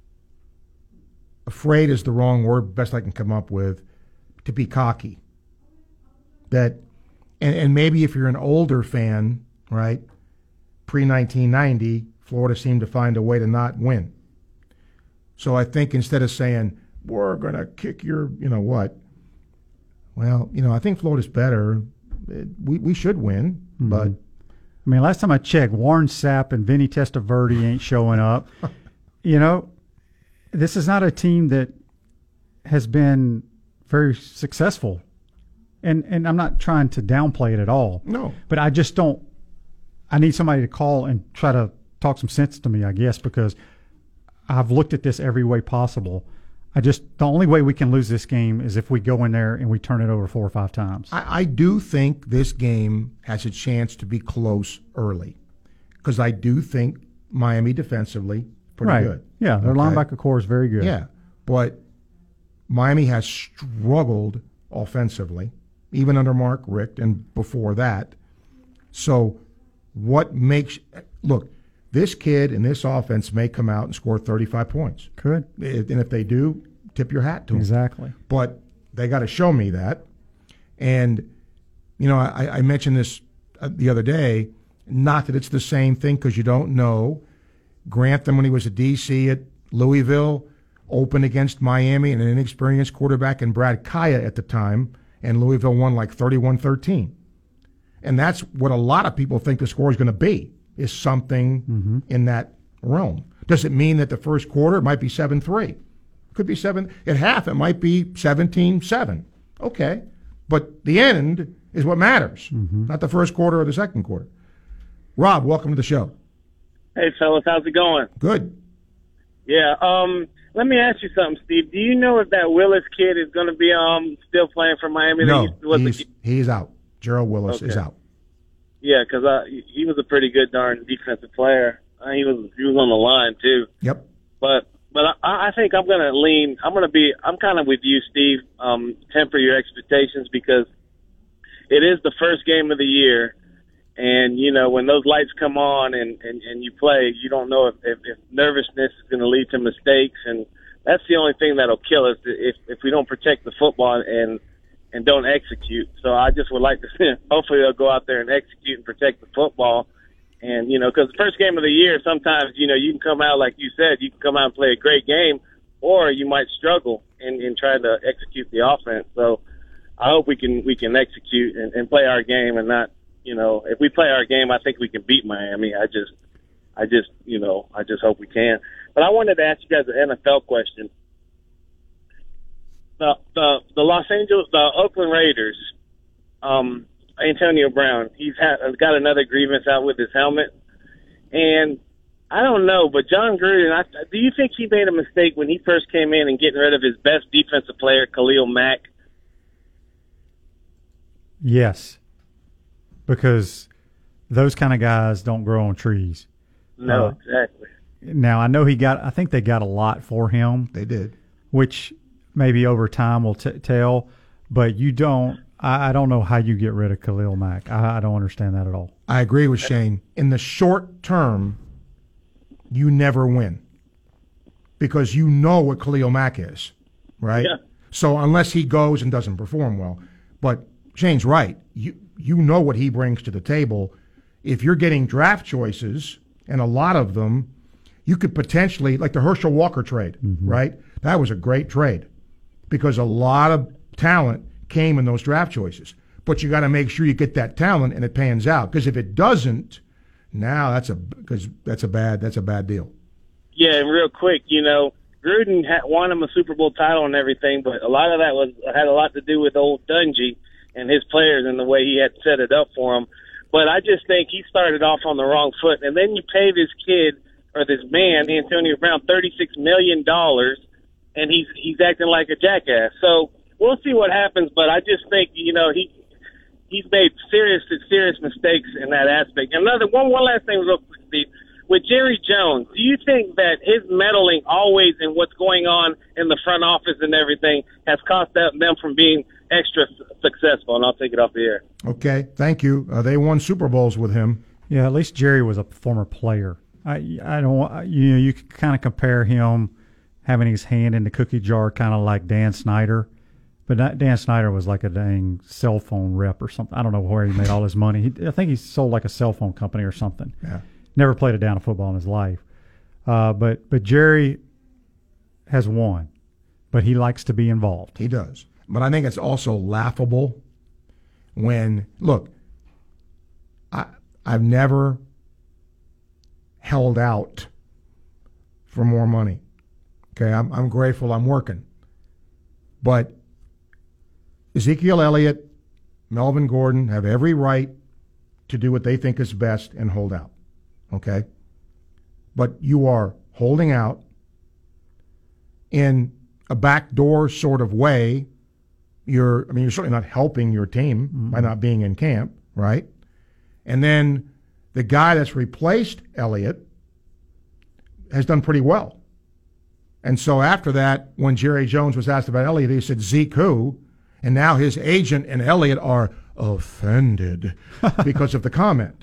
afraid is the wrong word, best I can come up with, to be cocky. That, and maybe if you're an older fan, right, pre-1990, Florida seemed to find a way to not win. So I think instead of saying, we're going to kick your, what, well, I think Florida's better. We should win, but. I mean, last time I checked, Warren Sapp and Vinny Testaverde ain't showing up. This is not a team that has been very successful. And I'm not trying to downplay it at all. No. But I just don't – I need somebody to call and try to talk some sense to me, I guess, because I've looked at this every way possible. The only way we can lose this game is if we go in there and we turn it over 4 or 5 times. I do think this game has a chance to be close early because I do think Miami defensively pretty good. Yeah, their linebacker core is very good. Yeah, but Miami has struggled offensively, even under Mark Richt and before that. So what makes – look, this kid and this offense may come out and score 35 points. Could. And if they do, tip your hat to them. Exactly. But they got to show me that. And, I mentioned this the other day, not that it's the same thing because you don't know. Grantham, when he was a DC at Louisville, opened against Miami and an inexperienced quarterback in Brad Kaya at the time, and Louisville won like 31-13. And that's what a lot of people think the score is going to be. Is something in that realm. Does it mean that the first quarter might be 7-3? Could be 7. At half, it might be 17-7. Okay. But the end is what matters, not the first quarter or the second quarter. Rob, welcome to the show. Hey, fellas. How's it going? Good. Yeah. Let me ask you something, Steve. Do you know if that Willis kid is going to be still playing for Miami? No, he's out. Gerald Willis is out. Yeah, because he was a pretty good darn defensive player. He was on the line too. Yep. But I think I'm going to lean. I'm kind of with you, Steve. Temper your expectations because it is the first game of the year, and when those lights come on and you play, you don't know if nervousness is going to lead to mistakes, and that's the only thing that'll kill us if we don't protect the football and don't execute. So I just would like to hopefully they'll go out there and execute and protect the football. And, because the first game of the year, sometimes, you can come out, like you said, you can come out and play a great game, or you might struggle in trying to execute the offense. So I hope we can execute and play our game and not, if we play our game, I think we can beat Miami. I just hope we can. But I wanted to ask you guys an NFL question. The Oakland Raiders, Antonio Brown, he's got another grievance out with his helmet, and I don't know, but John Gruden, do you think he made a mistake when he first came in and getting rid of his best defensive player, Khalil Mack? Yes, because those kind of guys don't grow on trees. No, exactly. Now, I know I think they got a lot for him. They did. Which maybe over time will tell, but I don't know how you get rid of Khalil Mack. I don't understand that at all. I agree with Shane. In the short term, you never win because you know what Khalil Mack is, right? Yeah. So unless he goes and doesn't perform well. But Shane's right. You know what he brings to the table. If you're getting draft choices, and a lot of them, you could potentially, like the Herschel Walker trade, right? That was a great trade because a lot of talent came in those draft choices. But you got to make sure you get that talent and it pans out. Because if it doesn't, now that's a bad deal. Yeah, and real quick, Gruden won him a Super Bowl title and everything, but a lot of that had a lot to do with old Dungy and his players and the way he had set it up for him. But I just think he started off on the wrong foot, and then you pay this kid or this man, Antonio Brown, $36 million, and he's acting like a jackass. So we'll see what happens, but I just think he's made serious mistakes in that aspect. Another one last thing, real quick, Steve. With Jerry Jones, do you think that his meddling always in what's going on in the front office and everything has cost them from being extra successful? And I'll take it off the air. Okay, thank you. They won Super Bowls with him. Yeah, at least Jerry was a former player. I don't. You can kind of compare him having his hand in the cookie jar, kind of like Dan Snyder. But Dan Snyder was like a dang cell phone rep or something. I don't know where he made all his money. I think he sold like a cell phone company or something. Yeah. Never played a down of football in his life. But Jerry has won, but he likes to be involved. He does. But I think it's also laughable when, look, I've never held out for more money. Okay, I'm grateful I'm working. But Ezekiel Elliott, Melvin Gordon have every right to do what they think is best and hold out. Okay? But you are holding out in a backdoor sort of way. You're certainly not helping your team by not being in camp, right? And then the guy that's replaced Elliott has done pretty well. And so after that, when Jerry Jones was asked about Elliott, he said, Zeke who? And now his agent and Elliott are offended because of the comment.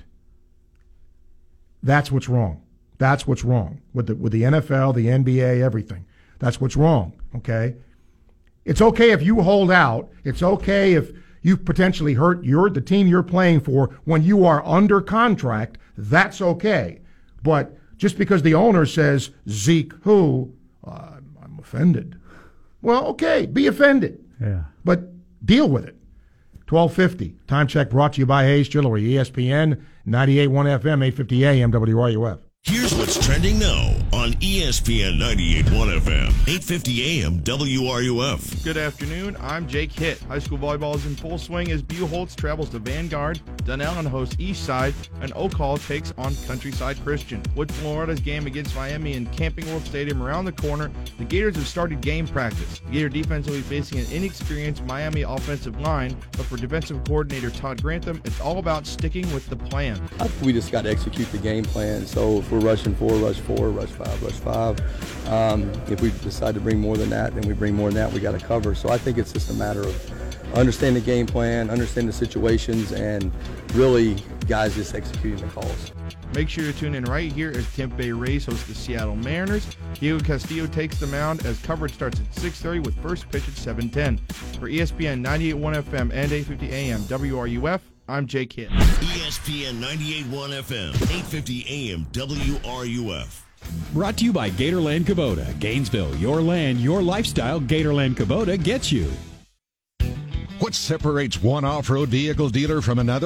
That's what's wrong. That's what's wrong with the NFL, the NBA, everything. That's what's wrong, okay? It's okay if you hold out. It's okay if you potentially hurt the team you're playing for when you are under contract. That's okay. But just because the owner says, Zeke who, I'm offended. Well, okay, be offended. Yeah. But deal with it. 1250. Time check brought to you by Hayes Jewelry, ESPN, 98.1 FM, 850 AM, WRUF. Here's what's trending now on ESPN 98.1 FM, 850 AM, WRUF. Good afternoon. I'm Jake Hitt. High school volleyball is in full swing as Buchholz travels to Vanguard. Dunellen hosts Eastside, and Oak Hall takes on Countryside Christian. With Florida's game against Miami in Camping World Stadium around the corner, the Gators have started game practice. The Gator defense will be facing an inexperienced Miami offensive line, but for defensive coordinator Todd Grantham, it's all about sticking with the plan. We just got to execute the game plan. So if we're rushing 4, rush 4, rush 5, rush 5. If we decide to bring more than that, then we bring more than that. We got to cover. So I think it's just a matter of understanding the game plan, understanding the situations, and really guys just executing the calls. Make sure to tune in right here as Tampa Bay Rays host the Seattle Mariners. Diego Castillo takes the mound as coverage starts at 6:30 with first pitch at 7:10. For ESPN 98.1 FM and 850 AM WRUF, I'm Jake Hitt. ESPN 98.1 FM, 850 AM WRUF. Brought to you by Gatorland Kubota. Gainesville, your land, your lifestyle. Gatorland Kubota gets you. What separates one off-road vehicle dealer from another?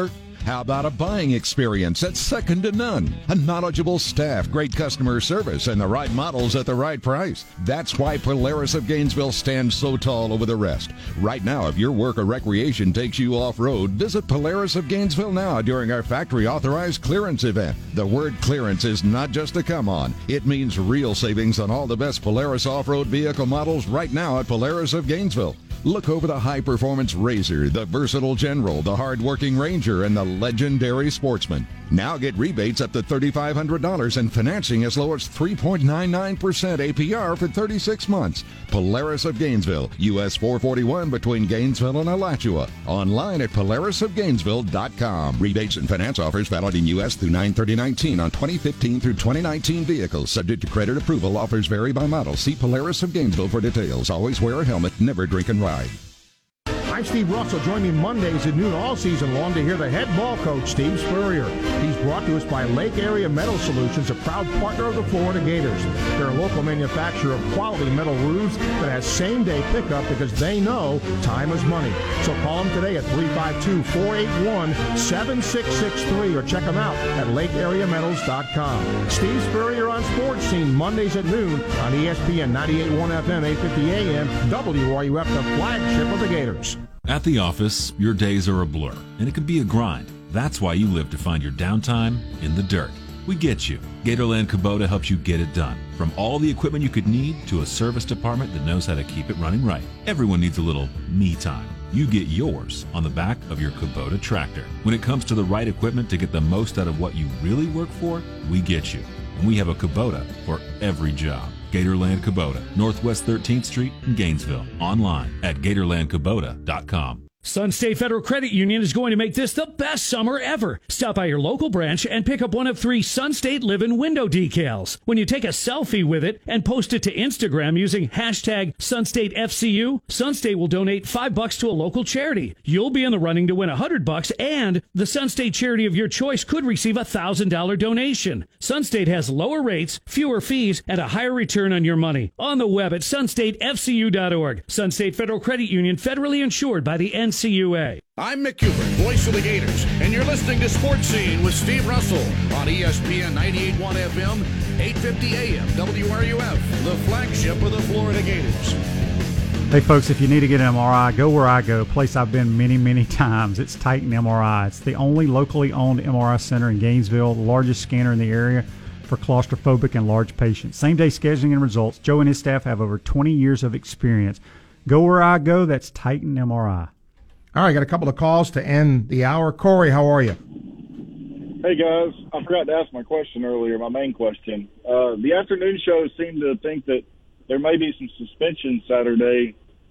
How about a buying experience that's second to none? A knowledgeable staff, great customer service, and the right models at the right price. That's why Polaris of Gainesville stands so tall over the rest. Right now, if your work or recreation takes you off-road, visit Polaris of Gainesville now during our factory-authorized clearance event. The word clearance is not just a come-on. It means real savings on all the best Polaris off-road vehicle models right now at Polaris of Gainesville. Look over the high-performance RZR, the versatile General, the hard-working Ranger, and the legendary Sportsman. Now get rebates up to $3,500 and financing as low as 3.99% APR for 36 months. Polaris of Gainesville, US 441 between Gainesville and Alachua. Online at polarisofgainesville.com. Rebates and finance offers valid in US through 9/30/19 on 2015 through 2019 vehicles. Subject to credit approval. Offers vary by model. See Polaris of Gainesville for details. Always wear a helmet. Never drink and ride. I'm Steve Russell. Join me Mondays at noon all season long to hear the head ball coach, Steve Spurrier. He's brought to us by Lake Area Metal Solutions, a proud partner of the Florida Gators. They're a local manufacturer of quality metal roofs that has same-day pickup because they know time is money. So call them today at 352-481-7663 or check them out at lakeareametals.com. Steve Spurrier on Sports Scene, Mondays at noon on ESPN 98.1 FM, 850 AM, WRUF, the flagship of the Gators. At the office, your days are a blur, and it can be a grind. That's why you live to find your downtime in the dirt. We get you. Gatorland Kubota helps you get it done. From all the equipment you could need to a service department that knows how to keep it running right. Everyone needs a little me time. You get yours on the back of your Kubota tractor. When it comes to the right equipment to get the most out of what you really work for, we get you. And we have a Kubota for every job. Gatorland Kubota, Northwest 13th Street in Gainesville. Online at GatorlandKubota.com. Sun State Federal Credit Union is going to make this the best summer ever. Stop by your local branch and pick up one of 3 Sun State Livin' window decals. When you take a selfie with it and post it to Instagram using hashtag SunStateFCU, Sun State will donate $5 to a local charity. You'll be in the running to win $100, and the Sun State charity of your choice could receive a $1,000 donation. Sun State has lower rates, fewer fees, and a higher return on your money. On the web at sunstatefcu.org. Sun State Federal Credit Union, federally insured by the NCUA. I'm Mick Cooper, voice of the Gators, and you're listening to Sports Scene with Steve Russell on ESPN 98.1 FM, 850 AM, WRUF, the flagship of the Florida Gators. Hey, folks, if you need to get an MRI, go where I go, a place I've been many, many times. It's Titan MRI. It's the only locally owned MRI center in Gainesville, the largest scanner in the area for claustrophobic and large patients. Same-day scheduling and results. Joe and his staff have over 20 years of experience. Go where I go, that's Titan MRI. All right, got a couple of calls to end the hour. Corey, how are you? Hey, guys. I forgot to ask my question earlier, my main question. The afternoon shows seem to think that there may be some suspension Saturday.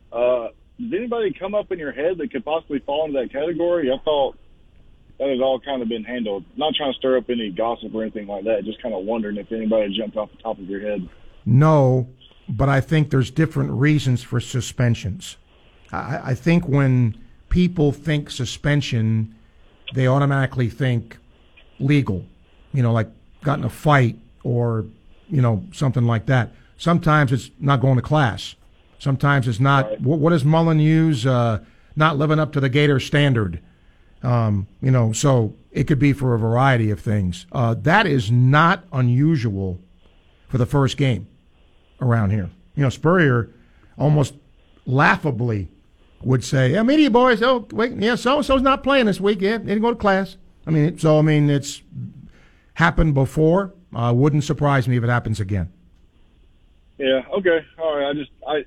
Did anybody come up in your head that could possibly fall into that category? I thought that has all kind of been handled. Not trying to stir up any gossip or anything like that, just kind of wondering if anybody jumped off the top of your head. No, but I think there's different reasons for suspensions. I think when people think suspension, they automatically think legal, like got in a fight or, something like that. Sometimes it's not going to class. Sometimes it's not, right. What does Mullen use? Not living up to the Gator standard. So it could be for a variety of things. That is not unusual for the first game around here. Spurrier almost laughably would say, "Yeah, media boys. Oh, wait, yeah, so-and-so's not playing this week. Yeah, they didn't go to class." It's happened before. Wouldn't surprise me if it happens again. Yeah. Okay. All right.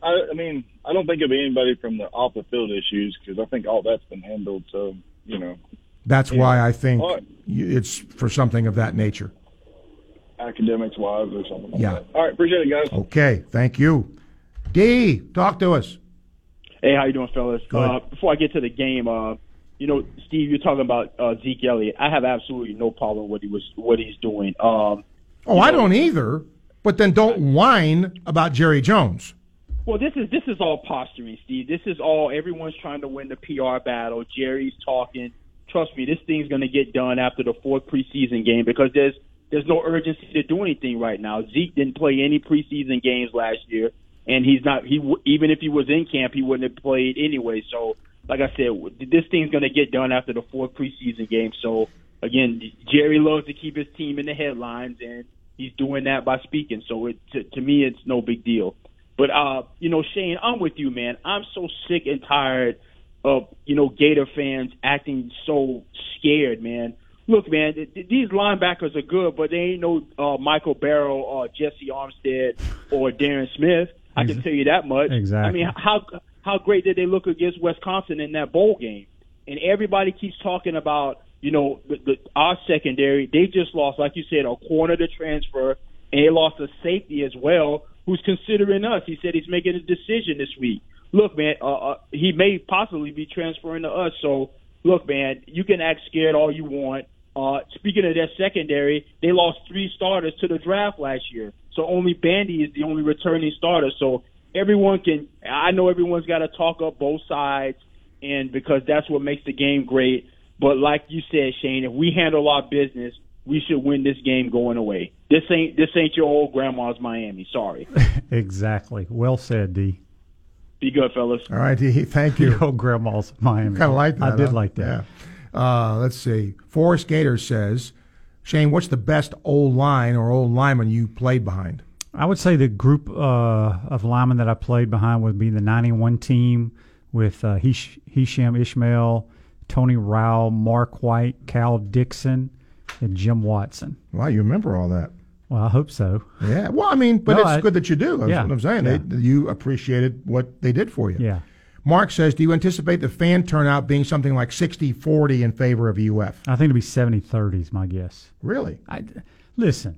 I don't think it'll be anybody from the off the field issues because I think all that's been handled. So That's why I think it's for something of that nature. Academics wise or something like that. All right. Appreciate it, guys. Okay. Thank you. D, talk to us. Hey, how you doing, fellas? Before I get to the game, Steve, you're talking about Zeke Elliott. I have absolutely no problem with what he's doing. I don't either. But then don't whine about Jerry Jones. Well, this is all posturing, Steve. This is all everyone's trying to win the PR battle. Jerry's talking. Trust me, this thing's going to get done after the 4th preseason game because there's no urgency to do anything right now. Zeke didn't play any preseason games last year. And he's not. Even if he was in camp, he wouldn't have played anyway. So like I said, this thing's going to get done after the 4th preseason game. So, again, Jerry loves to keep his team in the headlines, and he's doing that by speaking. So, to me, it's no big deal. But, Shane, I'm with you, man. I'm so sick and tired of, Gator fans acting so scared, man. Look, man, these linebackers are good, but they ain't no Michael Barrow or Jesse Armstead or Darren Smith. I can tell you that much. Exactly. I mean, how great did they look against Wisconsin in that bowl game? And everybody keeps talking about, our secondary. They just lost, like you said, a corner to transfer, and they lost a safety as well who's considering us. He said he's making a decision this week. Look, man, he may possibly be transferring to us. So, look, man, you can act scared all you want. Speaking of their secondary, they lost 3 starters to the draft last year. So only Bandy is the only returning starter. So I know everyone's got to talk up both sides, and because that's what makes the game great. But like you said, Shane, if we handle our business, we should win this game going away. This ain't your old grandma's Miami. Sorry. Exactly. Well said, D. Be good, fellas. All right, D. Thank you. Your old grandma's Miami. Kind of like that. I did like that. Yeah. Let's see. Forrest Gator says, Shane, what's the best old line or old lineman you played behind? I would say the group of linemen that I played behind would be the 91 team with Hisham Ishmael, Tony Rao, Mark White, Cal Dixon, and Jim Watson. Wow, you remember all that. Well, I hope so. Yeah. Well, I mean, but it's good that you do. That's what I'm saying. Yeah. You appreciated what they did for you. Yeah. Mark says, do you anticipate the fan turnout being something like 60-40 in favor of UF? I think it'll be 70-30 is my guess. Really? Listen,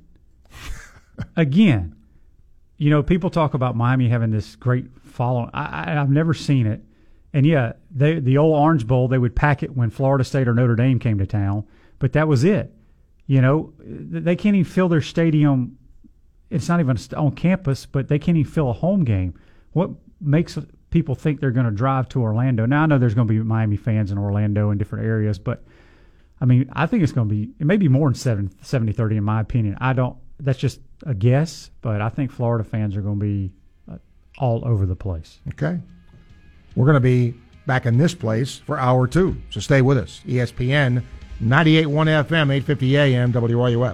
again, people talk about Miami having this great following. I've never seen it. And, yeah, the old Orange Bowl, they would pack it when Florida State or Notre Dame came to town, but that was it. They can't even fill their stadium. It's not even on campus, but they can't even fill a home game. What makes people think they're going to drive to Orlando? Now, I know there's going to be Miami fans in Orlando and different areas, but, I mean, I think it may be more than 70-30 in my opinion. That's just a guess, but I think Florida fans are going to be all over the place. Okay. We're going to be back in this place for hour 2, so stay with us. ESPN 98.1 FM, 850 AM, WRUF.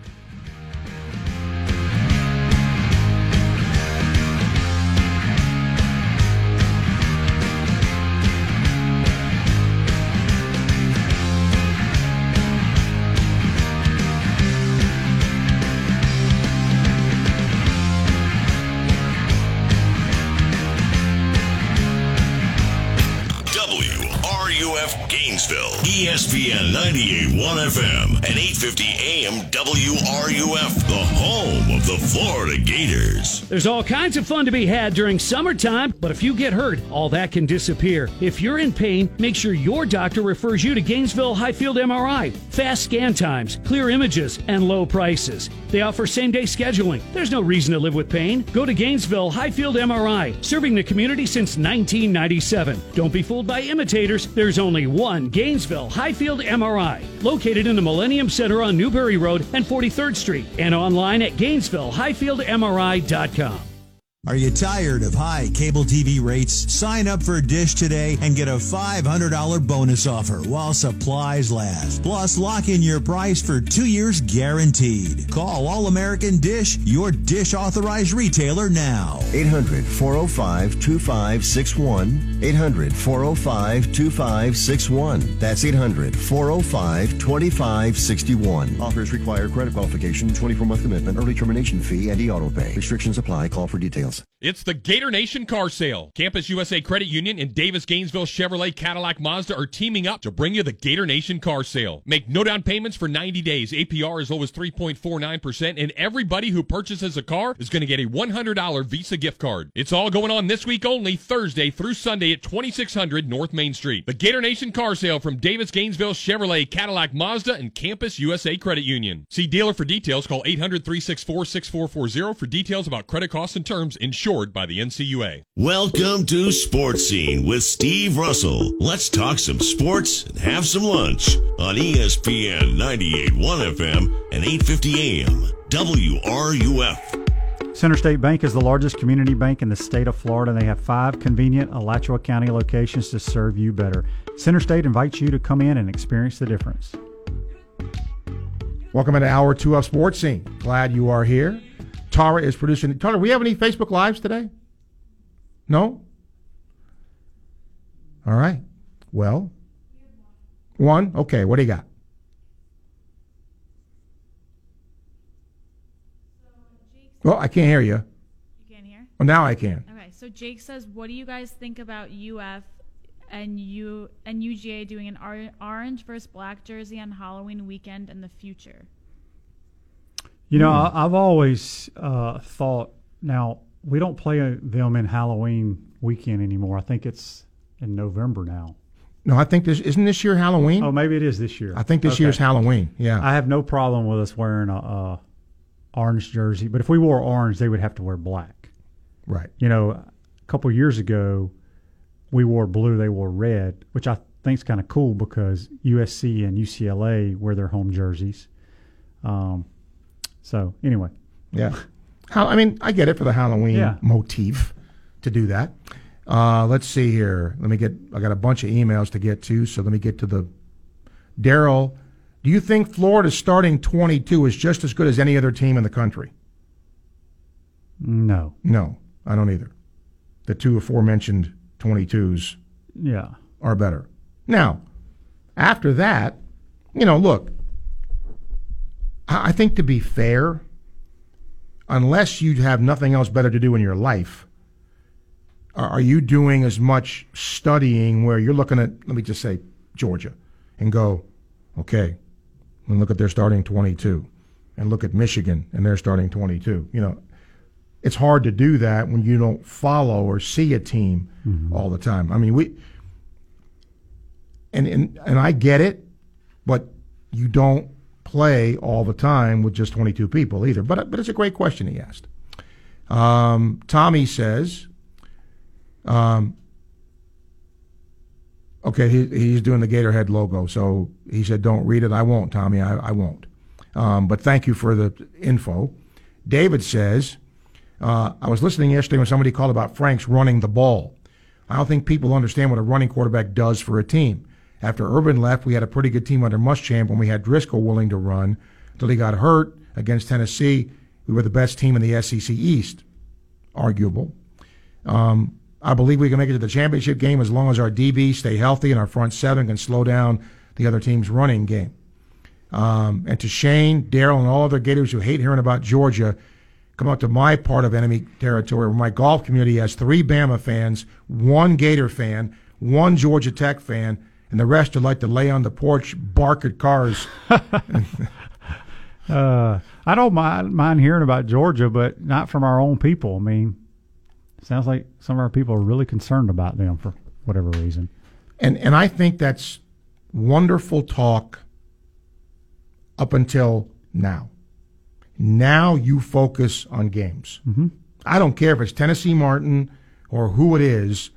Gainesville, ESPN 98.1 FM and 850 AM WRUF, the home of the Florida Gators. There's all kinds of fun to be had during summertime, but if you get hurt, all that can disappear. If you're in pain, make sure your doctor refers you to Gainesville Highfield MRI. Fast scan times, clear images, and low prices. They offer same-day scheduling. There's no reason to live with pain. Go to Gainesville Highfield MRI, serving the community since 1997. Don't be fooled by imitators. There's only one Gainesville Highfield MRI, located in the Millennium Center on Newberry Road and 43rd Street, and online at GainesvilleHighfieldMRI.com. Are you tired of high cable TV rates? Sign up for Dish today and get a $500 bonus offer while supplies last. Plus, lock in your price for 2 years guaranteed. Call All-American Dish, your Dish authorized retailer now. 800-405-2561. 800-405-2561. That's 800-405-2561. Offers require credit qualification, 24-month commitment, early termination fee, and e-auto pay. Restrictions apply. Call for details. It's the Gator Nation Car Sale. Campus USA Credit Union and Davis Gainesville Chevrolet Cadillac Mazda are teaming up to bring you the Gator Nation Car Sale. Make no down payments for 90 days. APR as low as 3.49%, and everybody who purchases a car is going to get a $100 Visa gift card. It's all going on this week only, Thursday through Sunday at 2600 North Main Street. The Gator Nation Car Sale from Davis Gainesville Chevrolet Cadillac Mazda and Campus USA Credit Union. See dealer for details. Call 800-364-6440 for details about credit costs and terms insured by the NCUA. Welcome to Sports Scene with Steve Russell. Let's talk some sports and have some lunch on ESPN 98.1 FM and 850 AM WRUF. Center State Bank is the largest community bank in the state of Florida. They have 5 convenient Alachua County locations to serve you better. Center State invites you to come in and experience the difference. Welcome into Hour 2 of Sports Scene. Glad you are here. Tara is producing. Tara, do we have any Facebook Lives today? No? All right. Well, one. Okay, what do you got? Well, I can't hear you. You can't hear? Well, now I can. Okay, so Jake says, what do you guys think about UF and UGA doing an orange versus black jersey on Halloween weekend in the future? You know, I've always thought, now, we don't play them in Halloween weekend anymore. I think it's in November now. No, I think isn't this year Halloween? Oh, maybe it is this year. I think this year's Halloween, yeah. I have no problem with us wearing a orange jersey, but if we wore orange, they would have to wear black. Right. You know, a couple years ago, we wore blue, they wore red, which I think is kind of cool because USC and UCLA wear their home jerseys. So, anyway. Yeah. I mean, I get it for the Halloween motif to do that. Let's see here. I got a bunch of emails to get to, so let me get to the Daryl. Do you think Florida's starting 22 is just as good as any other team in the country? No. No, I don't either. The two aforementioned 22s are better. Now, after that, look, I think to be fair, unless you have nothing else better to do in your life, are you doing as much studying where you're looking at, let me just say, Georgia, and go, okay, and look at their starting 22, and look at Michigan and their starting 22. It's hard to do that when you don't follow or see a team all the time. I mean, and I get it, but you don't play all the time with just 22 people either. But it's a great question he asked. Tommy says, okay, he's doing the Gatorhead logo, so he said don't read it. I won't, Tommy, I won't. But thank you for the info. David says, I was listening yesterday when somebody called about Franks running the ball. I don't think people understand what a running quarterback does for a team. After Urban left, we had a pretty good team under Muschamp when we had Driscoll willing to run. Until he got hurt against Tennessee, we were the best team in the SEC East. Arguable. I believe we can make it to the championship game as long as our DBs stay healthy and our front seven can slow down the other team's running game. And to Shane, Daryl, and all other Gators who hate hearing about Georgia, come out to my part of enemy territory where my golf community has 3 Bama fans, 1 Gator fan, 1 Georgia Tech fan, and the rest would like to lay on the porch, bark at cars. I don't mind hearing about Georgia, but not from our own people. I mean, it sounds like some of our people are really concerned about them for whatever reason. And I think that's wonderful talk up until now. Now you focus on games. Mm-hmm. I don't care if it's Tennessee Martin or who it is.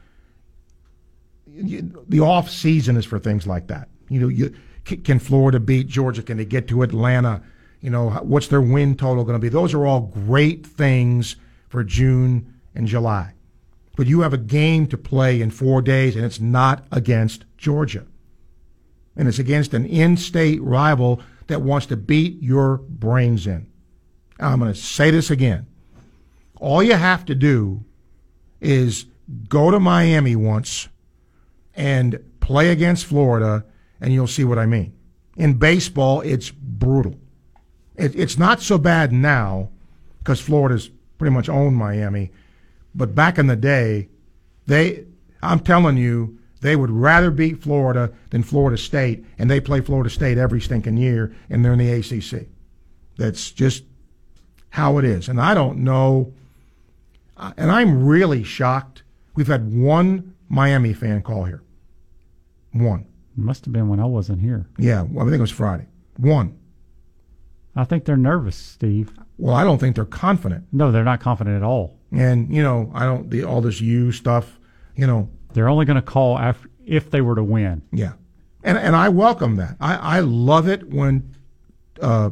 The off season is for things like that. Can Florida beat Georgia? Can they get to Atlanta? What's their win total going to be? Those are all great things for June and July. But you have a game to play in 4 days, and it's not against Georgia. And it's against an in-state rival that wants to beat your brains in. I'm going to say this again. All you have to do is go to Miami once and play against Florida, and you'll see what I mean. In baseball, it's brutal. It's not so bad now because Florida's pretty much owned Miami. But back in the day, I'm telling you, they would rather beat Florida than Florida State, and they play Florida State every stinking year, and they're in the ACC. That's just how it is. And I don't know, and I'm really shocked. We've had 1 Miami fan call here. 1. It must have been when I wasn't here. Yeah, well, I think it was Friday. 1. I think they're nervous, Steve. Well, I don't think they're confident. No, they're not confident at all. And, all this you stuff, They're only going to call if they were to win. Yeah. And I welcome that. I love it when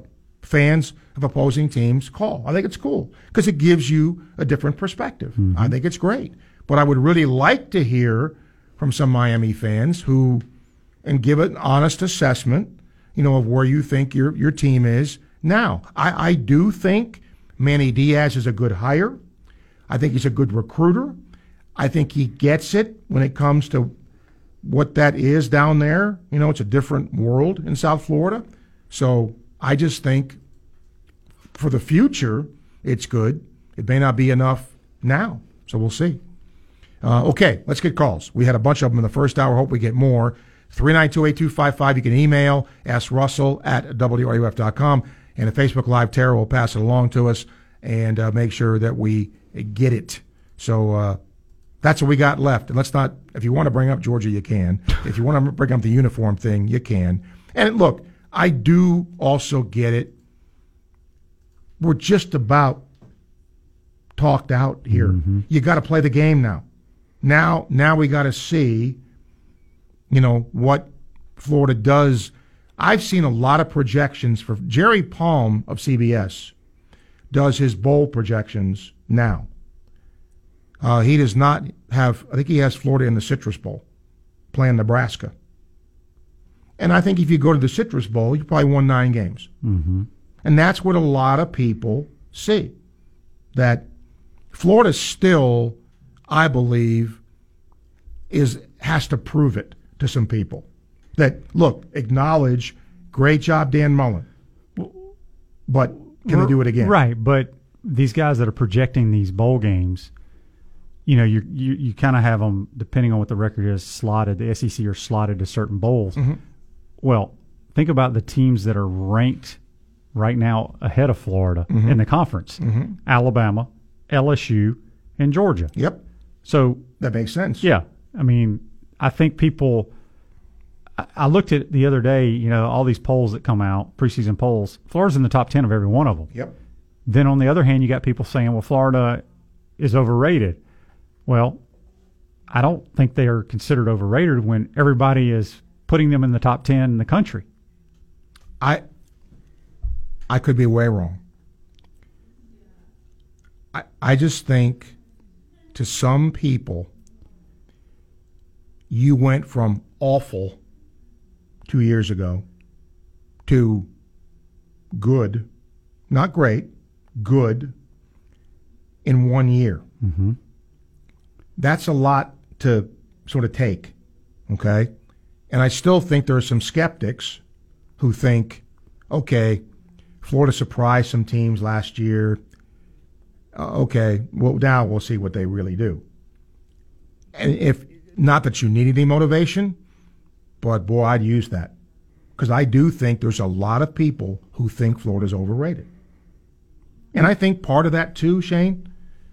fans of opposing teams call. I think it's cool because it gives you a different perspective. Mm-hmm. I think it's great. But I would really like to hear from some Miami fans and give an honest assessment, of where you think your team is now. I do think Manny Diaz is a good hire. I think he's a good recruiter. I think he gets it when it comes to what that is down there. It's a different world in South Florida. So I just think for the future, it's good. It may not be enough now, so we'll see. Okay, let's get calls. We had a bunch of them in the first hour. Hope we get more. 392-8255. You can email asrussell@wruf.com. And a Facebook Live, Tara will pass it along to us and make sure that we get it. So that's what we got left. And let's not, if you want to bring up Georgia, you can. If you want to bring up the uniform thing, you can. And look, I do also get it. We're just about talked out here. Mm-hmm. You got to play the game now. Now we got to see, what Florida does. I've seen a lot of projections for Jerry Palm of CBS does his bowl projections now. He does not have, I think he has Florida in the Citrus Bowl playing Nebraska. And I think if you go to the Citrus Bowl, you probably won 9 games. Mm-hmm. And that's what a lot of people see. That Florida still, I believe, has to prove it to some people. That, look, acknowledge, great job, Dan Mullen. But can they do it again? Right, but these guys that are projecting these bowl games, you kind of have them, depending on what the record is, slotted. The SEC are slotted to certain bowls. Mm-hmm. Well, think about the teams that are ranked right now ahead of Florida Mm-hmm. in the conference. Mm-hmm. Alabama, LSU, and Georgia. Yep. So that makes sense. Yeah. I mean, I think people – I looked at the other day, all these polls that come out, preseason polls. Florida's in the top 10 of every one of them. Yep. Then on the other hand, you got people saying, well, Florida is overrated. Well, I don't think they are considered overrated when everybody is putting them in the top 10 in the country. I could be way wrong. I just think to some people, you went from awful 2 years ago to good, not great, good in 1 year. Mm-hmm. That's a lot to sort of take, okay? And I still think there are some skeptics who think, okay, Florida surprised some teams last year. Okay, well, now we'll see what they really do. And if not that you need any motivation, but boy, I'd use that. Because I do think there's a lot of people who think Florida's overrated. And I think part of that too, Shane,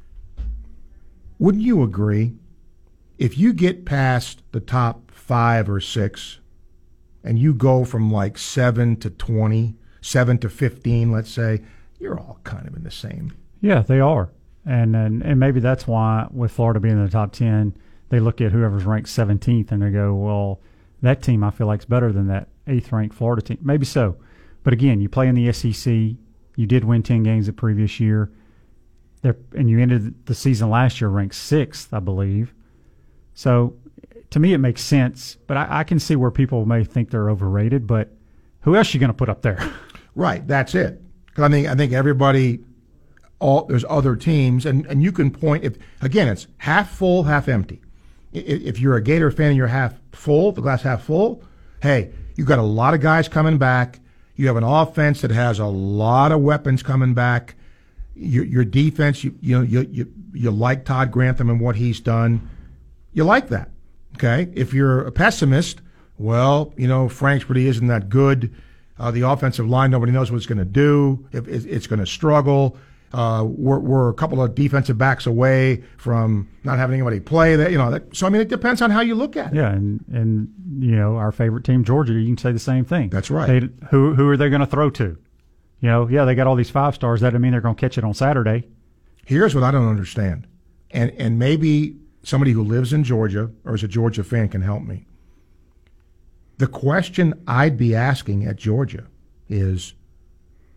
wouldn't you agree? If you get past the top 5 or 6 and you go from like 7 to 20, 7 to 15, let's say, you're all kind of in the same. Yeah, they are. And maybe that's why with Florida being in the top 10, they look at whoever's ranked 17th and they go, well, that team I feel like is better than that 8th-ranked Florida team. Maybe so. But again, you play in the SEC. You did win 10 games the previous year. And you ended the season last year ranked 6th, I believe. So to me it makes sense. But I can see where people may think they're overrated. But who else are you going to put up there? Right, that's it. Because I think everybody – there's other teams, and you can point, it's half full, half empty. If you're a Gator fan and you're half full, the glass half full, hey, you've got a lot of guys coming back. You have an offense that has a lot of weapons coming back. Your defense, you like Todd Grantham and what he's done. You like that, okay? If you're a pessimist, well, Franks really isn't that good. The offensive line, nobody knows what it's going to do. It's going to struggle. We're a couple of defensive backs away from not having anybody play. So it depends on how you look at it. Yeah, and our favorite team, Georgia, you can say the same thing. That's right. Who are they going to throw to? They got all these 5 stars. That doesn't mean they're going to catch it on Saturday. Here's what I don't understand, and maybe somebody who lives in Georgia or is a Georgia fan can help me. The question I'd be asking at Georgia is,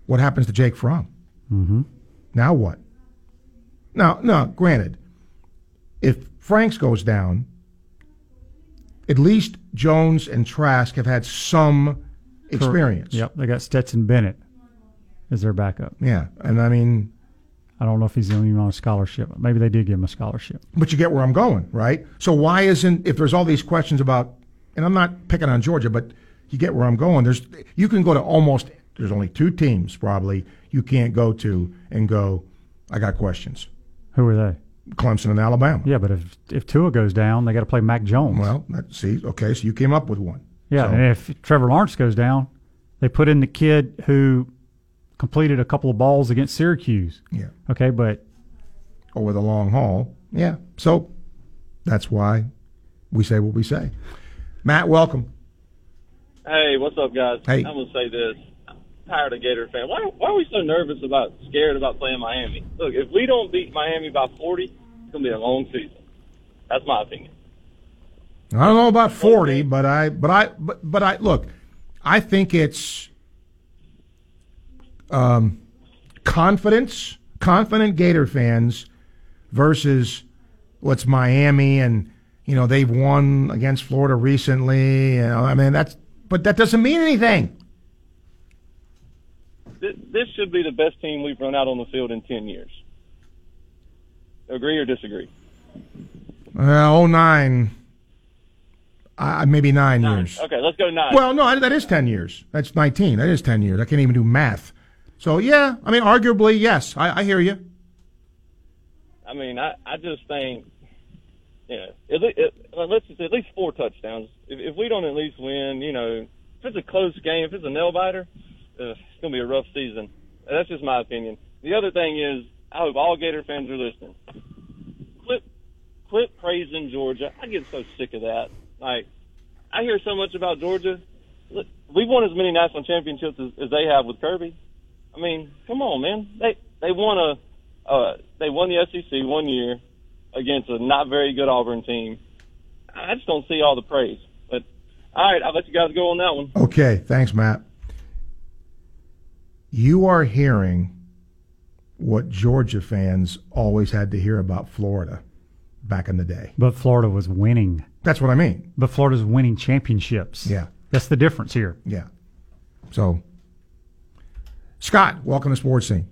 What happens to Jake Fromm? Mm-hmm. Now what? Now, granted, if Franks goes down, at least Jones and Trask have had some experience. Yep, they got Stetson Bennett as their backup. Yeah, and I mean, I don't know if he's even on a scholarship. Maybe they did give him a scholarship. But you get where I'm going, right? So why isn't, if there's all these questions about, and I'm not picking on Georgia, but you get where I'm going. You can go to there's only 2 teams probably you can't go to and go, I got questions. Who are they? Clemson and Alabama. Yeah, but if Tua goes down, they got to play Mac Jones. Well, see, okay, so you came up with one. Yeah, so. And if Trevor Lawrence goes down, they put in the kid who completed a couple of balls against Syracuse. Yeah. Okay, but over the long haul, yeah. So that's why we say what we say. Matt, welcome. Hey, what's up, guys? Hey. I'm gonna say this. I'm tired of Gator fan. Why are we so scared about playing Miami? Look, if we don't beat Miami by 40, it's gonna be a long season. That's my opinion. I don't know about 40, but I look. I think it's confident Gator fans versus what's Miami, and they've won against Florida recently. I mean but that doesn't mean anything. This should be the best team we've run out on the field in 10 years. Agree or disagree? 09. Maybe 9 years. Okay, let's go 9. Well, no, that is 10 years. That's 19. That is 10 years. I can't even do math. So, yeah, I mean, arguably, yes, I hear you. I mean, I just think, let's just at least 4 touchdowns. If we don't at least win, if it's a close game, if it's a nail-biter, it's going to be a rough season. That's just my opinion. The other thing is, I hope all Gator fans are listening. Quit praising Georgia. I get so sick of that. Like, I hear so much about Georgia. Look, we've won as many national championships as they have with Kirby. I mean, come on, man. They won the SEC 1 year against a not very good Auburn team. I just don't see all the praise. But all right, I'll let you guys go on that one. Okay, thanks, Matt. You are hearing what Georgia fans always had to hear about Florida back in the day. But Florida was winning. That's what I mean. But Florida's winning championships. Yeah. That's the difference here. Yeah. So, Scott, welcome to Sports Scene.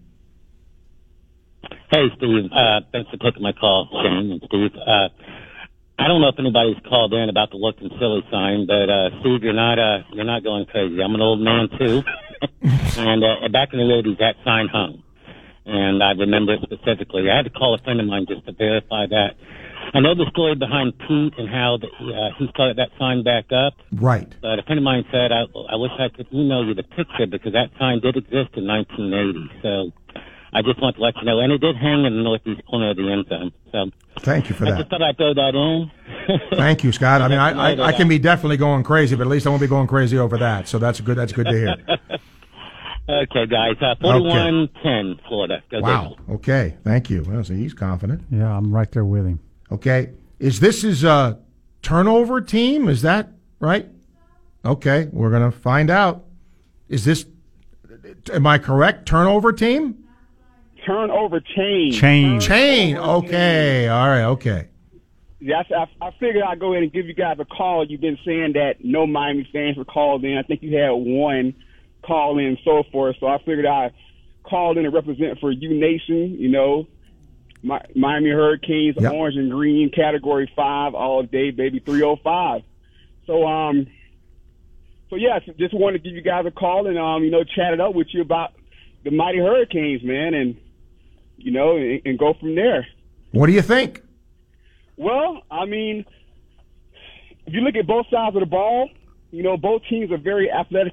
Hey, Steve. Thanks for taking my call, Shane and Steve. I don't know if anybody's called in about the look and silly sign, but Steve, you're not going crazy. I'm an old man too, and back in the 80s, that sign hung, and I remember it specifically. I had to call a friend of mine just to verify that. I know the story behind Pete and how he started that sign back up. Right. But a friend of mine said, I wish I could email you the picture because that sign did exist in 1980. So I just want to let you know. And it did hang in the northeast corner of the end zone. So thank you for I that. just thought I'd throw that in. Thank you, Scott. I mean, I can be definitely going crazy, but at least I won't be going crazy over that. So that's good to hear. Okay, guys. 41-10, Florida. Go wow. Eagles. Okay. Thank you. Well, so he's confident. Yeah, I'm right there with him. Okay. Is this his turnover team? Is that right? Okay. We're going to find out. Is this, am I correct, turnover team? Turnover chain. Chain. Okay. All right. Okay. Yeah, I figured I'd go ahead and give you guys a call. You've been saying that no Miami fans were called in. I think you had one call in and so forth. So I figured I'd call in and represent for U Nation, Miami Hurricanes, yep. Orange and Green, Category 5, all day, baby, 305. So yeah, just wanted to give you guys a call and, chat it up with you about the mighty Hurricanes, man, and, and go from there. What do you think? Well, I mean, if you look at both sides of the ball, both teams are very athletic,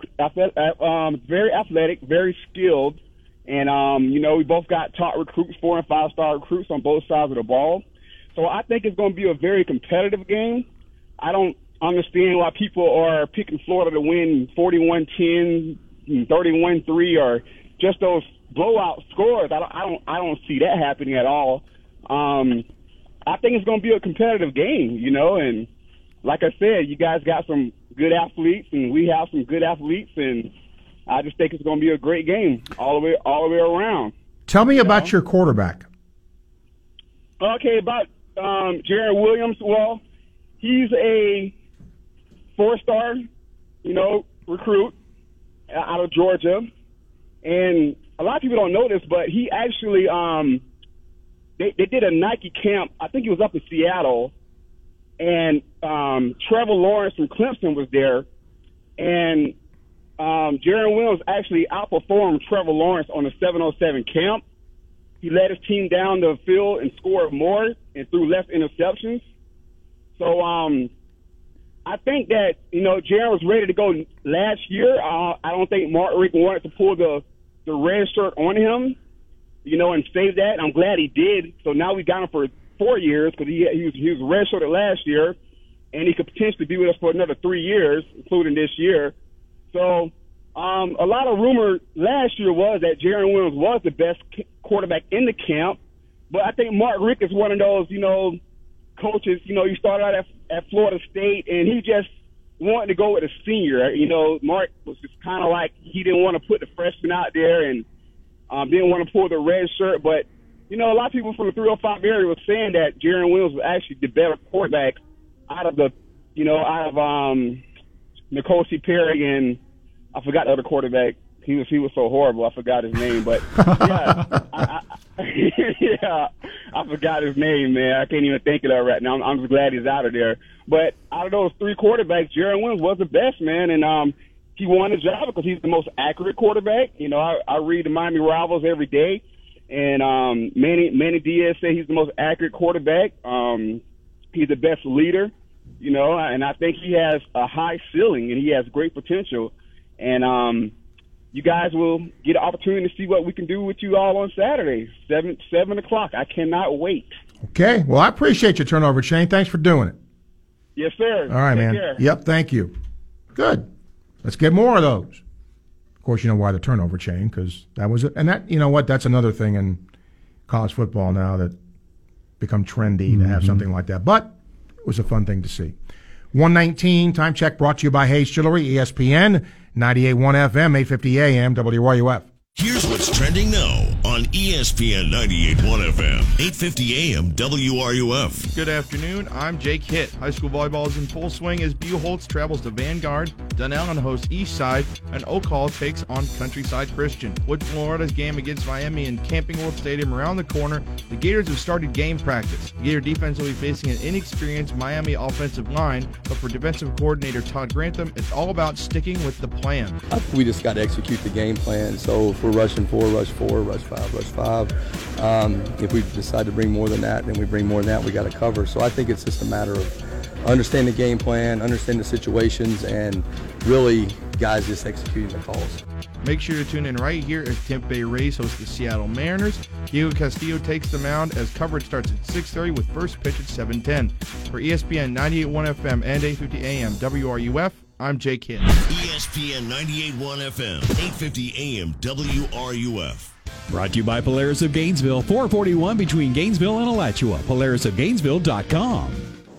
very skilled. And, we both got top recruits, 4- and 5-star recruits on both sides of the ball. So I think it's going to be a very competitive game. I don't understand why people are picking Florida to win 41-10, 31-3, or just those blowout scores. I don't see that happening at all. I think it's going to be a competitive game, and like I said, you guys got some good athletes, and we have some good athletes, and I just think it's going to be a great game all the way around. Tell me about your quarterback. Okay, about Jaron Williams. Well, he's a 4-star, recruit out of Georgia, and a lot of people don't know this, but he actually they did a Nike camp. I think it was up in Seattle, and Trevor Lawrence from Clemson was there, and Jaron Williams actually outperformed Trevor Lawrence on the 707 camp. He led his team down the field and scored more and threw less interceptions. So I think that, Jaron was ready to go last year. I don't think Mark Richt wanted to pull the red shirt on him, and save that. I'm glad he did. So now we got him for 4 years because he was red shirted last year, and he could potentially be with us for another 3 years, including this year. So a lot of rumor last year was that Jaron Williams was the best quarterback in the camp, but I think Mark Richt is one of those, coaches, he started out at Florida State, and he just wanted to go with a senior. Mark was just kind of like he didn't want to put the freshman out there and didn't want to pull the red shirt. But, a lot of people from the 305 area were saying that Jaron Williams was actually the better quarterback out of N'Kosi Perry and I forgot the other quarterback. He was so horrible. I forgot his name, but yeah, I forgot his name, man. I can't even think of that right now. I'm just glad he's out of there. But out of those 3 quarterbacks, Jaron Williams was the best, man, and he won the job because he's the most accurate quarterback. I read the Miami Rivals every day, and Manny Diaz said he's the most accurate quarterback. He's the best leader, and I think he has a high ceiling and he has great potential. And you guys will get an opportunity to see what we can do with you all on Saturday, 7 o'clock. I cannot wait. Okay. Well, I appreciate your turnover, Shane. Thanks for doing it. Yes, sir. All right, Take man. care. Yep, thank you. Good. Let's get more of those. Of course, you know why the turnover chain, because that was it. And that, that's another thing in college football now that become trendy to have something like that. But it was a fun thing to see. 1:19, time check brought to you by Hayes Jewelry, ESPN, 98.1 FM, 850 AM, WRUF. Here's what's trending now on ESPN 98.1 FM, 850 AM, WRUF. Good afternoon. I'm Jake Hitt. High school volleyball is in full swing as Buchholz travels to Vanguard. Dunellen hosts Eastside, and Oak Hall takes on Countryside Christian. With Florida's game against Miami in Camping World Stadium around the corner, the Gators have started game practice. The Gator defense will be facing an inexperienced Miami offensive line, but for defensive coordinator Todd Grantham, it's all about sticking with the plan. I think we just got to execute the game plan. So if we're rushing 4, rush 4, rush 5, rush 5. If we decide to bring more than that, then we bring more than that. We got to cover. So I think it's just a matter of understanding the game plan, understanding the situations, and really, guys, just executing the calls. Make sure to tune in right here as Tampa Bay Rays host the Seattle Mariners. Diego Castillo takes the mound as coverage starts at 6:30 with first pitch at 7:10. For ESPN 98.1 FM and 850 AM WRUF, I'm Jake Hitt. ESPN 98.1 FM, 850 AM WRUF. Brought to you by Polaris of Gainesville, 441 between Gainesville and Alachua. PolarisofGainesville.com.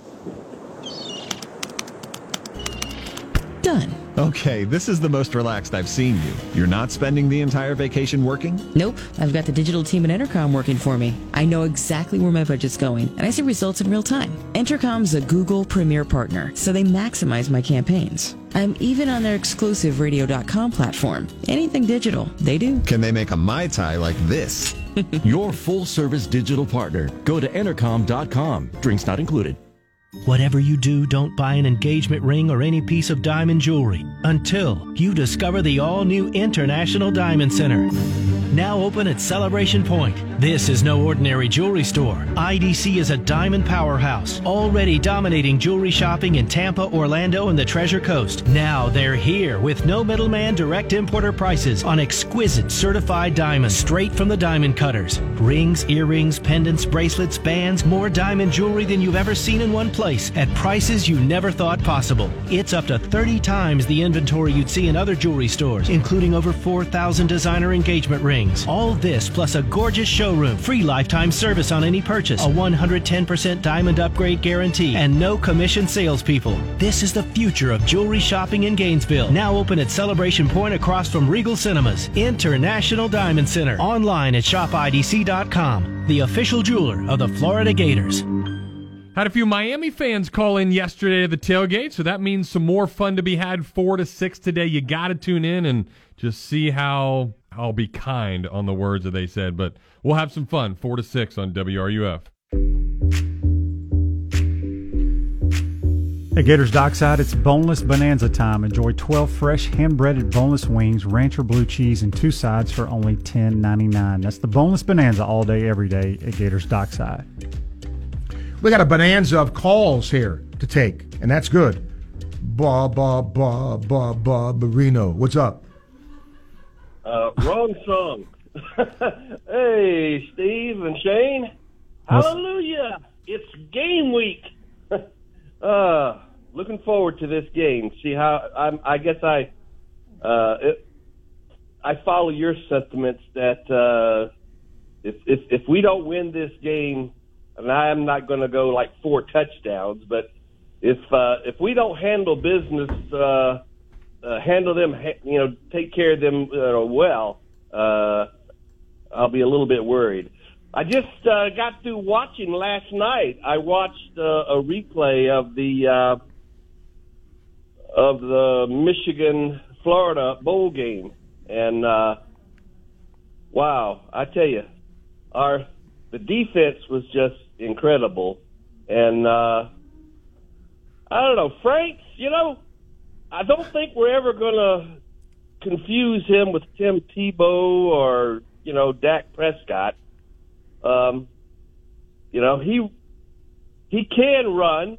Done. Okay, this is the most relaxed I've seen you. You're not spending the entire vacation working? Nope. I've got the digital team at Entercom working for me. I know exactly where my budget's going, and I see results in real time. Entercom's a Google Premier partner, so they maximize my campaigns. I'm even on their exclusive Radio.com platform. Anything digital, they do. Can they make a Mai Tai like this? Your full-service digital partner. Go to Entercom.com. Drinks not included. Whatever you do, don't buy an engagement ring or any piece of diamond jewelry until you discover the all-new International Diamond Center. Now open at Celebration Point. This is no ordinary jewelry store. IDC is a diamond powerhouse, already dominating jewelry shopping in Tampa, Orlando, and the Treasure Coast. Now they're here with no middleman direct importer prices on exquisite certified diamonds straight from the diamond cutters. Rings, earrings, pendants, bracelets, bands, more diamond jewelry than you've ever seen in one place at prices you never thought possible. It's up to 30 times the inventory you'd see in other jewelry stores, including over 4,000 designer engagement rings. All this plus a gorgeous show showroom, free lifetime service on any purchase, a 110% diamond upgrade guarantee, and no commission salespeople. This is the future of jewelry shopping in Gainesville. Now open at Celebration Point across from Regal Cinemas. International Diamond Center. Online at shopidc.com, the official jeweler of the Florida Gators. Had a few Miami fans call in yesterday to the tailgate, so that means some more fun to be had 4 to 6 today. You got to tune in and just see how I'll be kind on the words that they said, but we'll have some fun 4 to 6 on WRUF. At Gators Dockside, it's boneless bonanza time. Enjoy 12 fresh hand-breaded boneless wings, rancher blue cheese, and 2 sides for only $10.99. That's the boneless bonanza all day, every day at Gators Dockside. We got a bonanza of calls here to take, and that's good. Barino. What's up? Wrong song. Hey, Steve and Shane. Hallelujah. It's game week. Looking forward to this game. See how I guess I follow your sentiments that if we don't win this game, and I'm not going to go like 4 touchdowns, but if we don't handle business, handle them, take care of them well, I'll be a little bit worried. I just got through watching last night. I watched a replay of the Michigan-Florida bowl game, and wow, I tell you, the defense was just incredible, and I don't know, Franks. I don't think we're ever going to confuse him with Tim Tebow or Dak Prescott. He can run,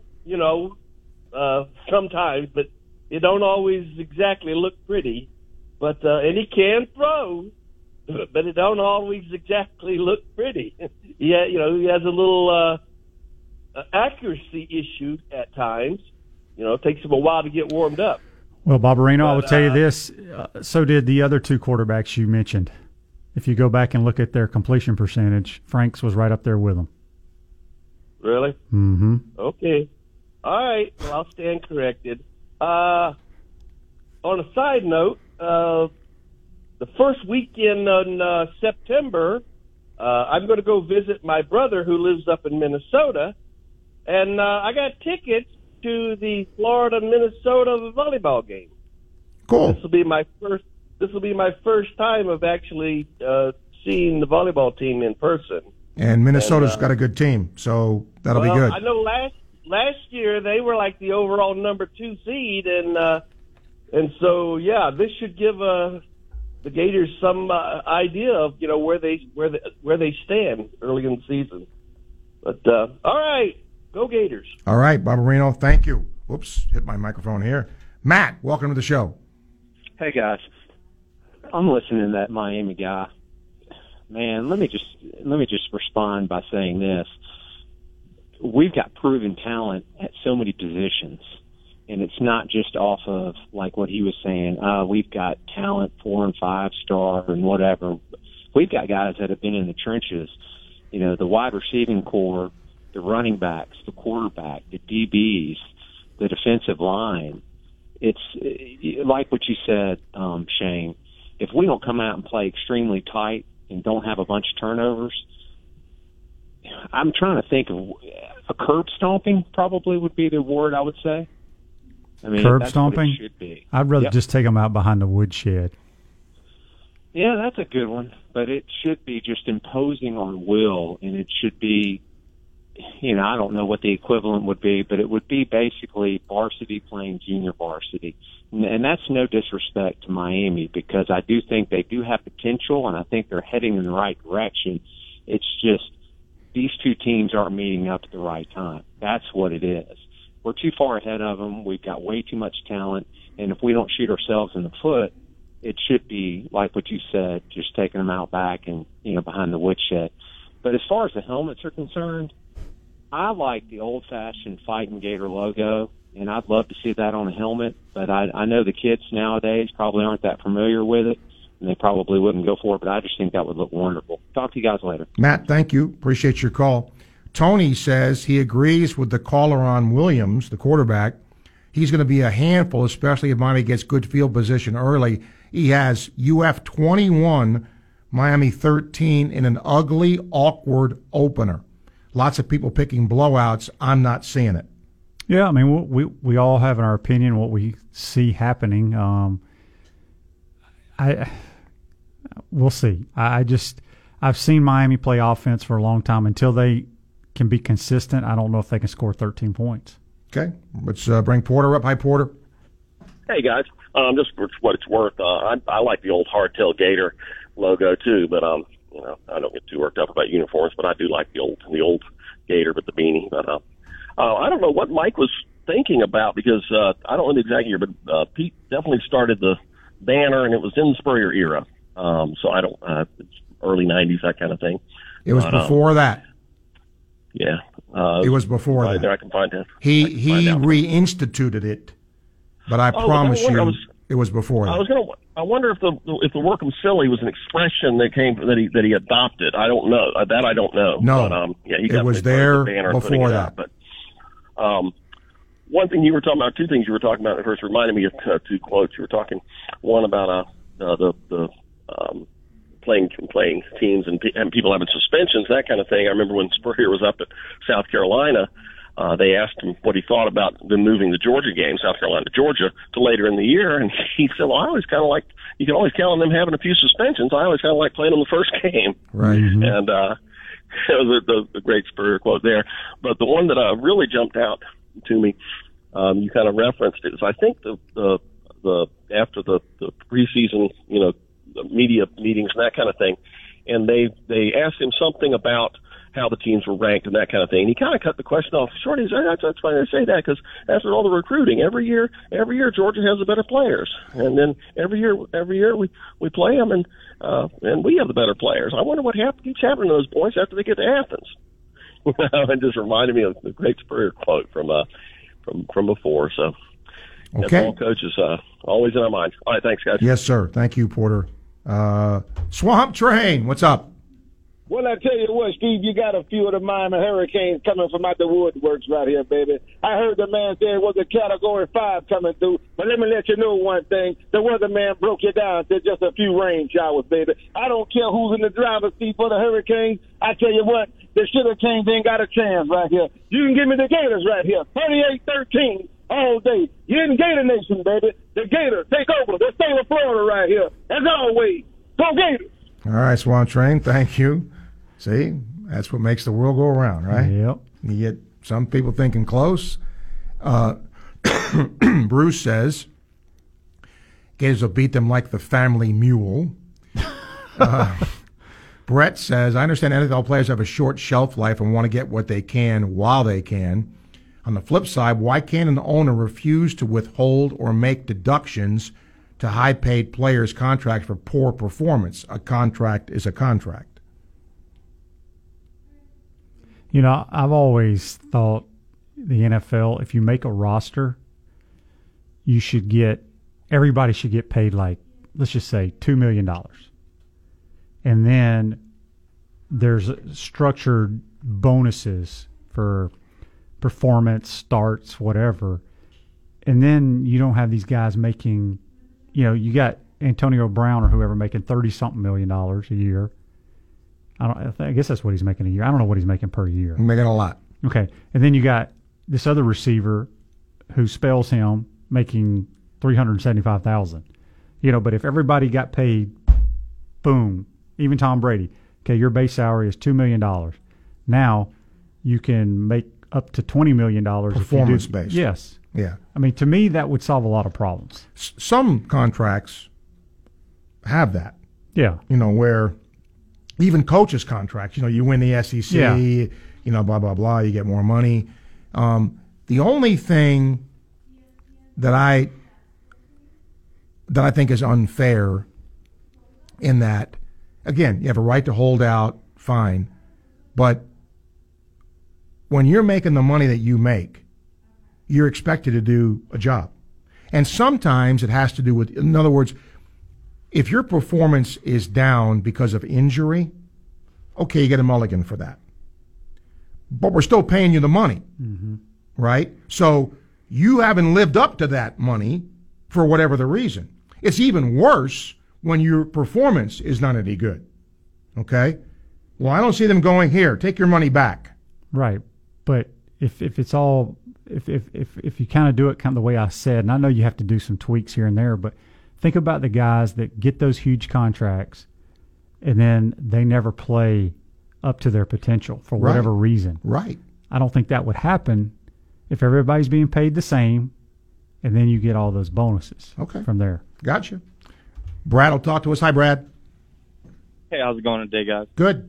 sometimes, but it don't always exactly look pretty. But and he can throw, but it don't always exactly look pretty. He has a little accuracy issue at times. It takes him a while to get warmed up. Well, Barbarino, I will tell you this. So did the other 2 quarterbacks you mentioned. If you go back and look at their completion percentage, Franks was right up there with them. Really? Mm-hmm. Okay. All right. Well, I'll stand corrected. On a side note, the first weekend in September, I'm going to go visit my brother who lives up in Minnesota, and I got tickets to the Florida-Minnesota volleyball game. Cool. This will be my first time of actually seeing the volleyball team in person. And Minnesota's got a good team, so that'll be good. I know last year they were like the overall number 2 seed, and so this should give the Gators some idea of where they stand early in the season. But all right, go Gators! All right, Barbarino, thank you. Whoops, hit my microphone here. Matt, welcome to the show. Hey guys, I'm listening to that Miami guy. Man, let me just respond by saying this. We've got proven talent at so many positions, and it's not just off of like what he was saying. We've got talent 4 and 5 star and whatever. We've got guys that have been in the trenches. The wide receiving core, the running backs, the quarterback, the DBs, the defensive line. It's like what you said, Shane. If we don't come out and play extremely tight and don't have a bunch of turnovers, I'm trying to think of a curb stomping probably would be the word I would say. I mean, curb that's stomping? what it should be. I'd rather just take them out behind the woodshed. Yeah, that's a good one. But it should be just imposing on will, and it should be, I don't know what the equivalent would be, but it would be basically varsity playing junior varsity. And that's no disrespect to Miami, because I do think they do have potential, and I think they're heading in the right direction. It's just these 2 teams aren't meeting up at the right time. That's what it is. We're too far ahead of them. We've got way too much talent, and if we don't shoot ourselves in the foot, it should be, like what you said, just taking them out back and, behind the woodshed. But as far as the helmets are concerned, I like the old-fashioned Fighting Gator logo, and I'd love to see that on a helmet, but I know the kids nowadays probably aren't that familiar with it, and they probably wouldn't go for it, but I just think that would look wonderful. Talk to you guys later. Matt, thank you. Appreciate your call. Tony says he agrees with the caller on Williams, the quarterback. He's going to be a handful, especially if Miami gets good field position early. He has UF 21, Miami 13 in an ugly, awkward opener. Lots of people picking blowouts. I'm not seeing it. Yeah, I mean, we all have our opinion what we see happening. We'll see. I've seen Miami play offense for a long time. Until they can be consistent, I don't know if they can score 13 points. Okay, let's bring Porter up. Hi, Porter. Hey, guys. Just for what it's worth, I like the old hardtail gator logo too, but you know, I don't get too worked up about uniforms, but I do like the old gator with the beanie. But I don't know what Mike was thinking about, because I don't know the exact year, but Pete definitely started the banner, and it was in the Spurrier era. So I don't. It's early '90s, that kind of thing. It was before that. Yeah, it was before that. There, I can find it. He reinstituted it, but I promise you, it was before that. I wonder if the Workham Silly was an expression that he adopted. I don't know. That I don't know. No, but, yeah, it was there before that. But one thing you were talking about, two things you were talking about. It first reminded me of two quotes. You were talking one about the playing teams and people having suspensions, that kind of thing. I remember when Spurrier was up at South Carolina, they asked him what he thought about them moving the Georgia game, South Carolina to Georgia, to later in the year, and he said, well, I always kind of like, you can always count on them having a few suspensions. I always kind of like playing them the first game. Right. And it was the great Spurrier quote there. But the one that really jumped out to me, you kind of referenced it, is I think the after the preseason, you know, the media meetings and that kind of thing, and they asked him something about how the teams were ranked and that kind of thing. And he kind of cut the question off short. He said, that's why I say that, because after all the recruiting, every year Georgia has the better players, and then every year we play them, and we have the better players. I wonder what keeps happening to those boys after they get to Athens. It just reminded me of the great Spurrier quote from before. So, okay, all coaches always in our minds. All right, thanks, guys. Yes, sir. Thank you, Porter. Swamp Train, what's up? Well, I tell you what, Steve, you got a few of the Miami Hurricanes coming from out the woodworks right here, baby. I heard the man say it was a Category 5 coming through, but let me let you know one thing. The weatherman broke you down to just a few rain showers, baby. I don't care who's in the driver's seat for the Hurricanes. I tell you what, the Sugarcanes ain't got a chance right here. You can give me the Gators right here, 38-13 all day. You're in Gator Nation, baby. The Gators take over the state of Florida right here. As always, go Gators. All right, Swamp Train, thank you. See, that's what makes the world go around, right? Yep. You get some people thinking close. Bruce says Gators will beat them like the family mule. Brett says, I understand NFL players have a short shelf life and want to get what they can while they can. On the flip side, why can't an owner refuse to withhold or make deductions to high-paid players' contracts for poor performance? A contract is a contract. You know, I've always thought the NFL, if you make a roster, everybody should get paid, like, let's just say $2 million. And then there's structured bonuses for performance, starts, whatever. And then you don't have these guys making, you got Antonio Brown or whoever making $30-something million a year. I guess that's what he's making a year. I don't know what he's making per year. Making a lot. Okay. And then you got this other receiver who spells him making $375,000. But if everybody got paid, boom, even Tom Brady, okay, your base salary is $2 million. Now you can make up to $20 million. Performance-based. Yes. Yeah. I mean, to me, that would solve a lot of problems. Some contracts have that. Yeah. Where even coaches' contracts, you win the SEC, yeah. Blah, blah, blah, you get more money. The only thing that I think is unfair in that, again, you have a right to hold out, fine, but when you're making the money that you make, you're expected to do a job. And sometimes it has to do with, in other words, if your performance is down because of injury, Okay, you get a mulligan for that. But we're still paying you the money, right? So you haven't lived up to that money for whatever the reason. It's even worse when your performance is not any good, okay? Well, I don't see them going, here, take your money back. Right. But if it's all, if you kind of do it kind of the way I said, and I know you have to do some tweaks here and there, but think about the guys that get those huge contracts and then they never play up to their potential for whatever reason. Right. I don't think that would happen if everybody's being paid the same and then you get all those bonuses from there. Gotcha. Brad will talk to us. Hi, Brad. Hey, how's it going today, guys? Good.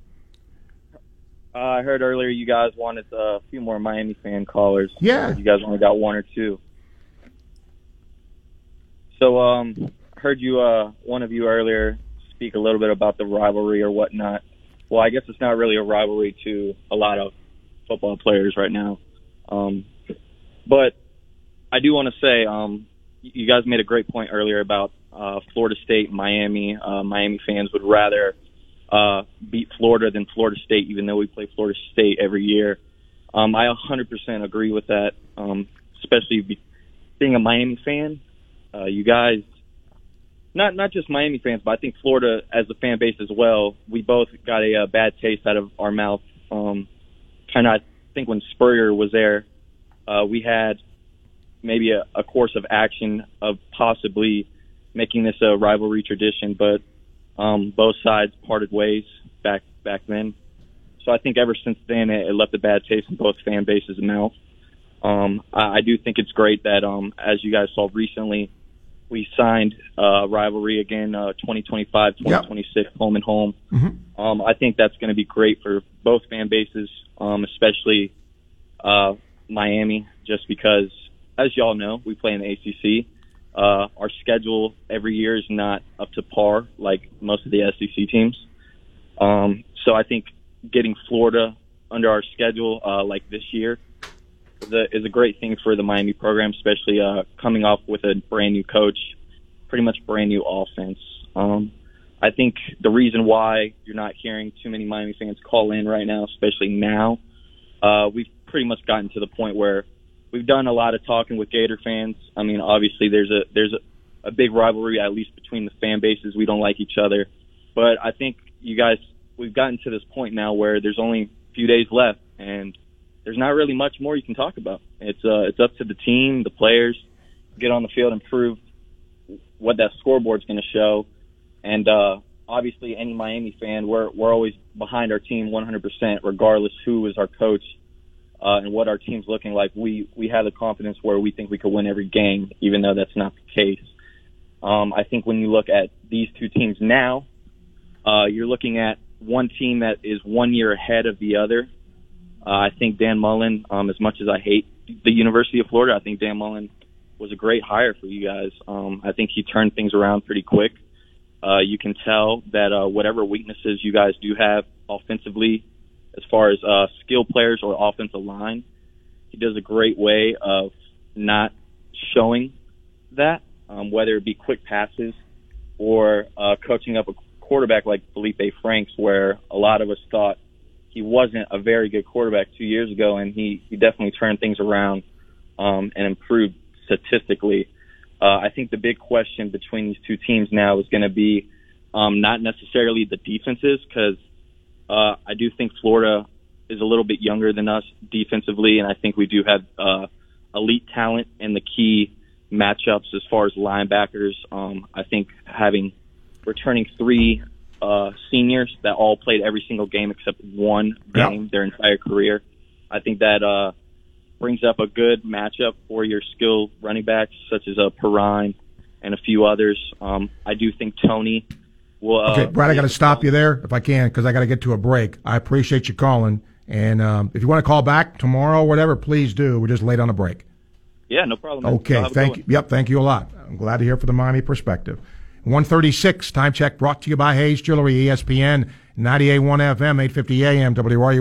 I heard earlier you guys wanted a few more Miami fan callers. Yeah. You guys only got one or two. So, heard you, one of you earlier speak a little bit about the rivalry or whatnot. Well, I guess it's not really a rivalry to a lot of football players right now. But I do want to say, you guys made a great point earlier about Florida State, Miami. Miami fans would rather beat Florida than Florida State, even though we play Florida State every year. I 100% agree with that, especially being a Miami fan. You guys, not just Miami fans, but I think Florida as a fan base as well, we both got a bad taste out of our mouth. Kind of, I think when Spurrier was there, we had maybe a course of action of possibly making this a rivalry tradition, but both sides parted ways back then. So I think ever since then it left a bad taste in both fan bases' mouth. I do think it's great that, as you guys saw recently, we signed rivalry again, 2025, 2026, home and home. I think that's going to be great for both fan bases, especially Miami, just because, as y'all know, we play in the ACC. Our schedule every year is not up to par like most of the SEC teams. So I think getting Florida under our schedule like this year is a great thing for the Miami program, especially coming off with a brand new coach, pretty much brand new offense. I think the reason why you're not hearing too many Miami fans call in right now, especially now, we've pretty much gotten to the point where we've done a lot of talking with Gator fans. I mean, obviously there's a big rivalry, at least between the fan bases. We don't like each other. But I think you guys, we've gotten to this point now where there's only a few days left, and there's not really much more you can talk about. It's up to the team, the players, get on the field and prove what that scoreboard's going to show. And obviously, any Miami fan, we're always behind our team 100%, regardless who is our coach and what our team's looking like. We have the confidence where we think we could win every game, even though that's not the case. I think when you look at these two teams now, you're looking at one team that is 1 year ahead of the other. I think Dan Mullen, as much as I hate the University of Florida, I think Dan Mullen was a great hire for you guys. I think he turned things around pretty quick. You can tell that whatever weaknesses you guys do have offensively, as far as skill players or offensive line, he does a great way of not showing that, whether it be quick passes or coaching up a quarterback like Felipe Franks, where a lot of us thought he wasn't a very good quarterback 2 years ago, and he definitely turned things around and improved statistically. I think the big question between these two teams now is going to be not necessarily the defenses, because I do think Florida is a little bit younger than us defensively, and I think we do have elite talent in the key matchups as far as linebackers. I think returning three seniors that all played every single game except one game their entire career, I think that brings up a good matchup for your skilled running backs, such as Perrine and a few others. I do think Tony will... Okay, Brad, I got to stop you there if I can, because I got to get to a break. I appreciate you calling, and if you want to call back tomorrow or whatever, please do. We're just late on a break. Yeah, no problem. Man. Okay, thank you. Yep, thank you a lot. I'm glad to hear from the Miami perspective. 1:36, time check brought to you by Hayes Jewelry, ESPN, 98.1 FM, 850 AM, WRUF.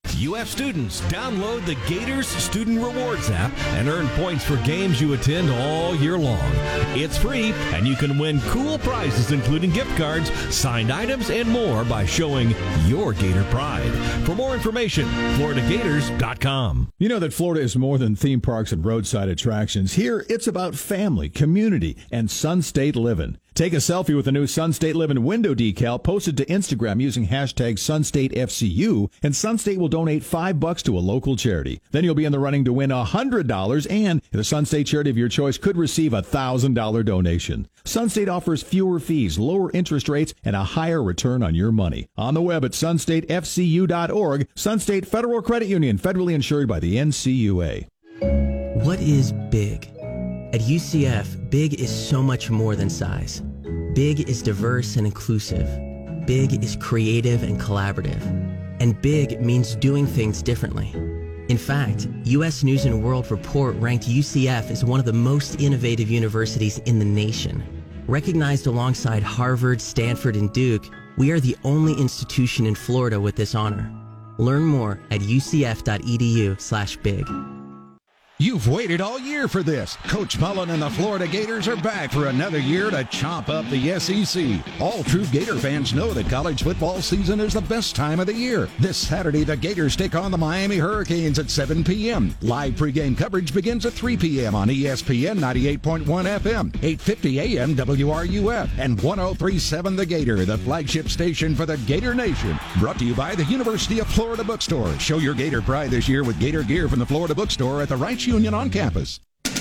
UF students, download the Gators Student Rewards app and earn points for games you attend all year long. It's free, and you can win cool prizes including gift cards, signed items, and more by showing your Gator pride. For more information, FloridaGators.com. You know that Florida is more than theme parks and roadside attractions. Here, it's about family, community, and Sun State living. Take a selfie with the new Sun State Living window decal posted to Instagram using hashtag SunStateFCU, and Sun State will donate $5 to a local charity. Then you'll be in the running to win $100, and the Sun State charity of your choice could receive a $1,000 donation. Sun State offers fewer fees, lower interest rates, and a higher return on your money. On the web at sunstatefcu.org, Sun State Federal Credit Union, federally insured by the NCUA. What is big? At UCF, big is so much more than size. Big is diverse and inclusive. Big is creative and collaborative. And big means doing things differently. In fact, U.S. News & World Report ranked UCF as one of the most innovative universities in the nation. Recognized alongside Harvard, Stanford, and Duke, we are the only institution in Florida with this honor. Learn more at ucf.edu/big. You've waited all year for this. Coach Mullen and the Florida Gators are back for another year to chomp up the SEC. All true Gator fans know that college football season is the best time of the year. This Saturday, the Gators take on the Miami Hurricanes at 7 p.m. Live pregame coverage begins at 3 p.m. on ESPN 98.1 FM, 850 AM WRUF, and 103.7 The Gator, the flagship station for the Gator Nation. Brought to you by the University of Florida Bookstore. Show your Gator pride this year with Gator gear from the Florida Bookstore at the Rights Union on campus.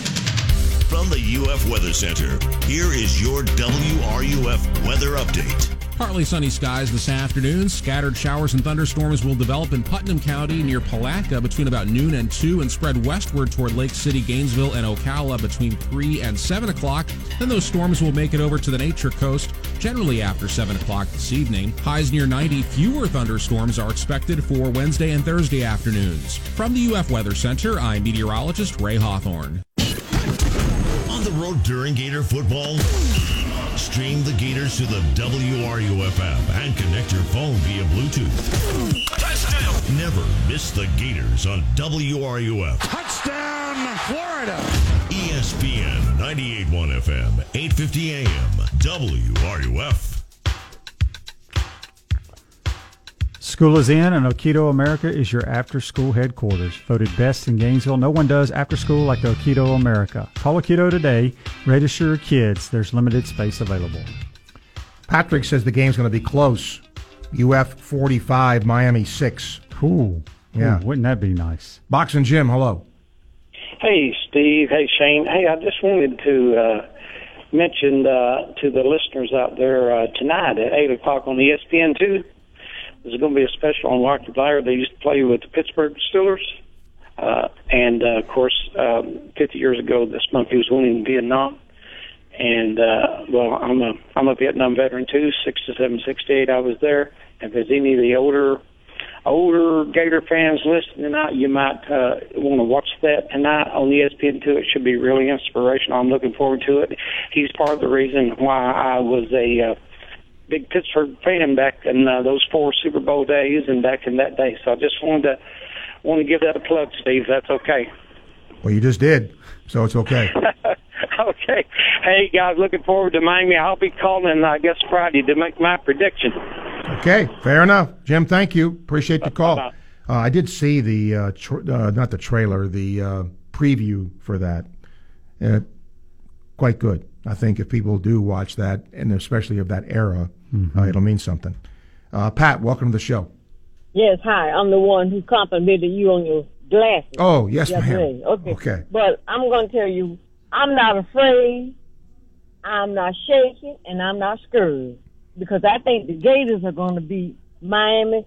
From the UF Weather Center, here is your WRUF weather update. Partly sunny skies this afternoon. Scattered showers and thunderstorms will develop in Putnam County near Palatka between about noon and 2 and spread westward toward Lake City, Gainesville, and Ocala between 3 and 7 o'clock. Then those storms will make it over to the Nature Coast generally after 7 o'clock this evening. Highs near 90. Fewer thunderstorms are expected for Wednesday and Thursday afternoons. From the UF Weather Center, I'm meteorologist Ray Hawthorne. On the road during Gator football? Stream the Gators to the WRUF app and connect your phone via Bluetooth. Touchdown! Never miss the Gators on WRUF. Touchdown, Florida! ESPN 98.1 FM, 850 AM, WRUF. School is in, and Aikido America is your after-school headquarters. Voted best in Gainesville. No one does after-school like Aikido America. Call Aikido today. Register your kids. There's limited space available. Patrick says the game's going to be close. UF 45, Miami 6. Cool. Yeah. Ooh, wouldn't that be nice? Boxing Jim, hello. Hey, Steve. Hey, Shane. Hey, I just wanted to mention to the listeners out there tonight at 8 o'clock on ESPN2, there's going to be a special on Marky Blair. They used to play with the Pittsburgh Steelers. And, of course, 50 years ago this month he was winning in Vietnam. And, well, I'm a Vietnam veteran, too, 67, 68. I was there. If there's any of the older Gator fans listening tonight, you might want to watch that tonight on ESPN2. It should be really inspirational. I'm looking forward to it. He's part of the reason why I was a big Pittsburgh fan back in those 4 Super Bowl days and back in that day. So I just wanted to give that a plug, Steve. That's okay. Well, you just did, so it's okay. Okay. Hey, guys, looking forward to Miami. I'll be calling, I guess, Friday to make my prediction. Okay, fair enough. Jim, thank you. Appreciate the call. I did see the, not the trailer, the preview for that. Quite good. I think if people do watch that, and especially of that era, it'll mean something. Pat, welcome to the show. Yes, hi. I'm the one who complimented you on your glasses. Oh, yes, ma'am. Okay. But I'm going to tell you, I'm not afraid, I'm not shaking, and I'm not scared. Because I think the Gators are going to beat Miami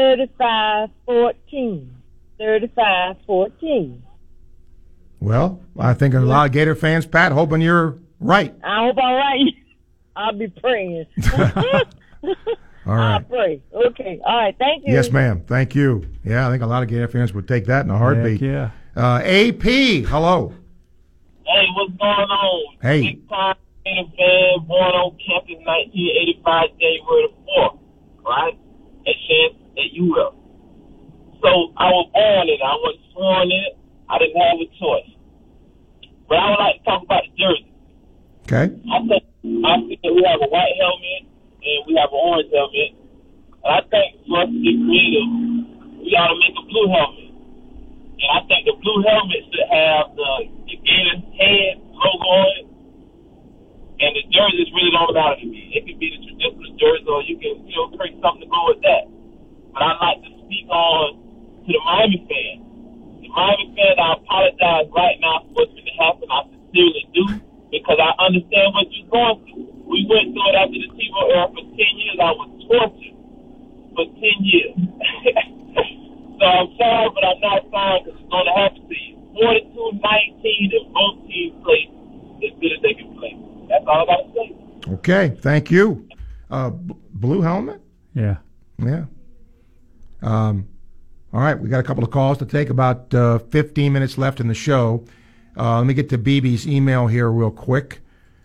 35-14. 35-14. Well, I think a lot of Gator fans, Pat, hoping you're right. I hope I'm right. I'll be praying. All right. I'll pray. Okay. All right. Thank you. Yes, ma'am. Thank you. Yeah, I think a lot of Gator fans would take that in a heartbeat. Heck yeah. AP, hello. Hey, what's going on? Hey. Big time Gator fan, born on campus 1985, January the 4th, right? At Chance at UF. So I was born in it. I wasn't sworn in it. I didn't have a choice. But I would like to talk about the jersey. Okay. I think we have a white helmet and we have an orange helmet. And I think for us to get creative, we ought to make a blue helmet. And I think the blue helmet should have the Gators head logo on it. And the jerseys really don't matter to me. It could be the traditional jersey, or you can create something to go with that. But I'd like to speak on to the Miami fans. The Miami fans, I apologize right now for what's going to happen. I sincerely do, because I understand what you're going through. We went through it after the Tebow era for 10 years. I was tortured for 10 years. So I'm sorry, but I'm not sorry, because it's going to happen to you. 42-19 if both teams play as good as they can play. That's all I got to say. Okay, thank you. Blue helmet? Yeah. Yeah. All right, we got a couple of calls to take, about 15 minutes left in the show. Let me get to BB's email here real quick.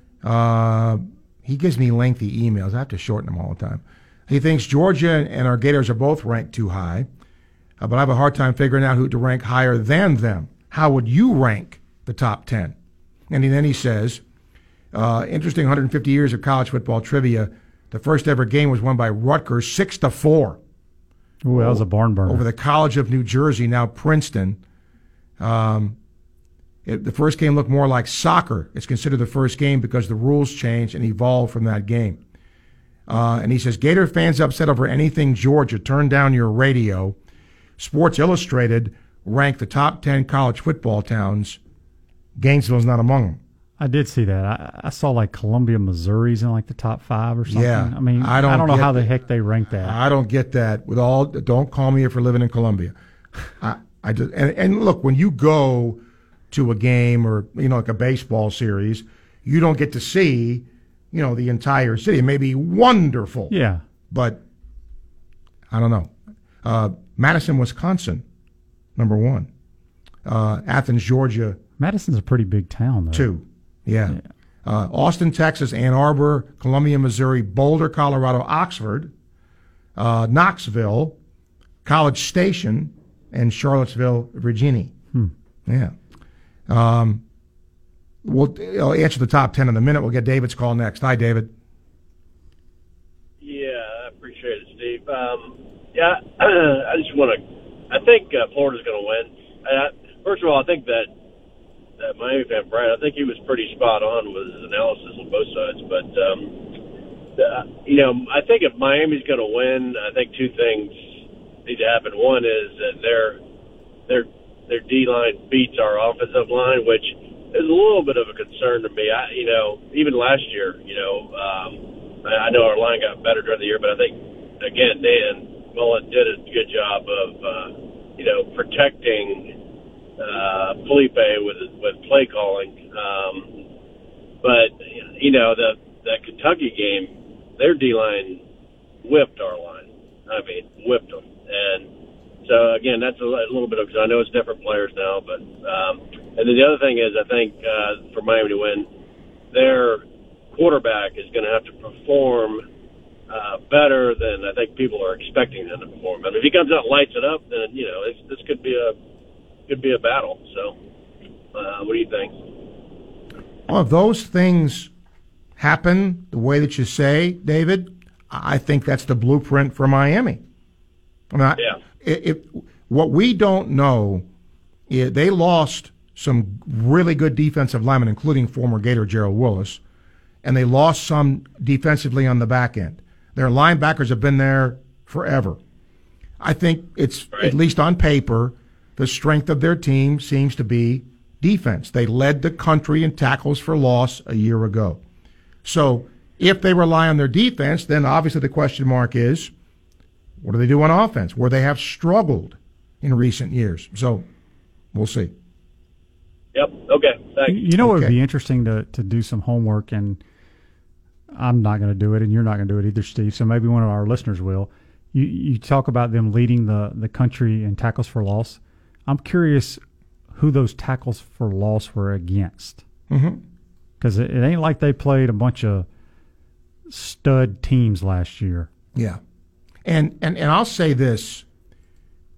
He gives me lengthy emails. I have to shorten them all the time. He thinks Georgia and our Gators are both ranked too high, but I have a hard time figuring out who to rank higher than them. How would you rank the top 10? And then he says, interesting 150 years of college football trivia. The first ever game was won by Rutgers 6-4. Ooh, that was a barn burner. Over the College of New Jersey, now Princeton. The first game looked more like soccer. It's considered the first game because the rules changed and evolved from that game. And he says, Gator fans upset over anything Georgia. Turn down your radio. Sports Illustrated ranked the top 10 college football towns. Gainesville's not among them. I did see that. I saw like Columbia, Missouri's in like the top 5 or something. Yeah. I mean, I don't know how the heck they rank that. I don't get that. Don't call me if you're living in Columbia. I just and look, when you go to a game or like a baseball series, you don't get to see the entire city. It may be wonderful. Yeah. But I don't know. Madison, Wisconsin, number 1. Athens, Georgia. Madison's a pretty big town, though. 2. Yeah. Austin, Texas, Ann Arbor, Columbia, Missouri, Boulder, Colorado, Oxford, Knoxville, College Station, and Charlottesville, Virginia. Yeah. I'll answer the top 10 in a minute. We'll get David's call next. Hi, David. Yeah, I appreciate it, Steve. I just want to – I think Florida's going to win. First of all, I think that Miami fan, Brian, I think he was pretty spot on with his analysis on both sides. But, I think if Miami's going to win, I think two things need to happen. One is that their D-line beats our offensive line, which is a little bit of a concern to me. Even last year, I know our line got better during the year, but I think, again, Dan Mullen did a good job of, protecting Felipe with play calling. But the Kentucky game, their D-line whipped our line. Whipped them. And so, again, that's a little bit of, because I know it's different players now, but and then the other thing is, I think for Miami to win, their quarterback is going to have to perform better than I think people are expecting him to perform. If he comes out and lights it up, then this could be a battle. So, what do you think? Well, if those things happen the way that you say, David, I think that's the blueprint for Miami. What we don't know is they lost some really good defensive linemen, including former Gator Gerald Willis, and they lost some defensively on the back end. Their linebackers have been there forever. I think it's, at least on paper, the strength of their team seems to be defense. They led the country in tackles for loss a year ago. So if they rely on their defense, then obviously the question mark is, what do they do on offense, where they have struggled in recent years? So we'll see. Yep. Okay. Thanks. What would be interesting to do some homework, and I'm not going to do it, and you're not going to do it either, Steve, so maybe one of our listeners will. You talk about them leading the country in tackles for loss. I'm curious who those tackles for loss were against. Because it ain't like they played a bunch of stud teams last year. Yeah. And I'll say this.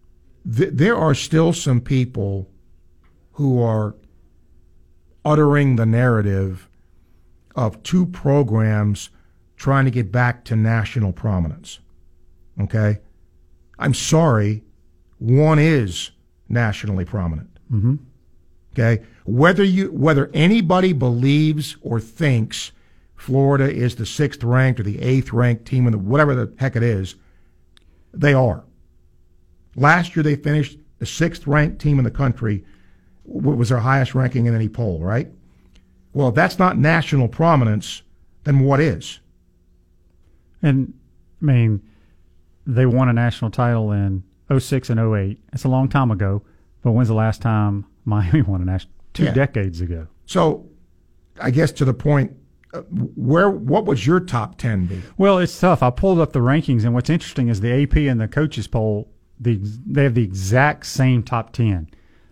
there are still some people who are uttering the narrative of two programs trying to get back to national prominence. Okay? I'm sorry, one is nationally prominent. Mm-hmm. Okay? Whether anybody believes or thinks Florida is the 6th ranked or the 8th ranked team in whatever the heck it is, they are. Last year they finished the 6th ranked team in the country. Was their highest ranking in any poll, right? Well, if that's not national prominence, then what is? And, I mean, they won a national title in 06 and 08. It's a long time ago, but when's the last time Miami won a national? 2 decades ago. So, I guess to the point, what would your top 10 be? Well, it's tough. I pulled up the rankings, and what's interesting is the AP and the coaches poll, they have the exact same top 10.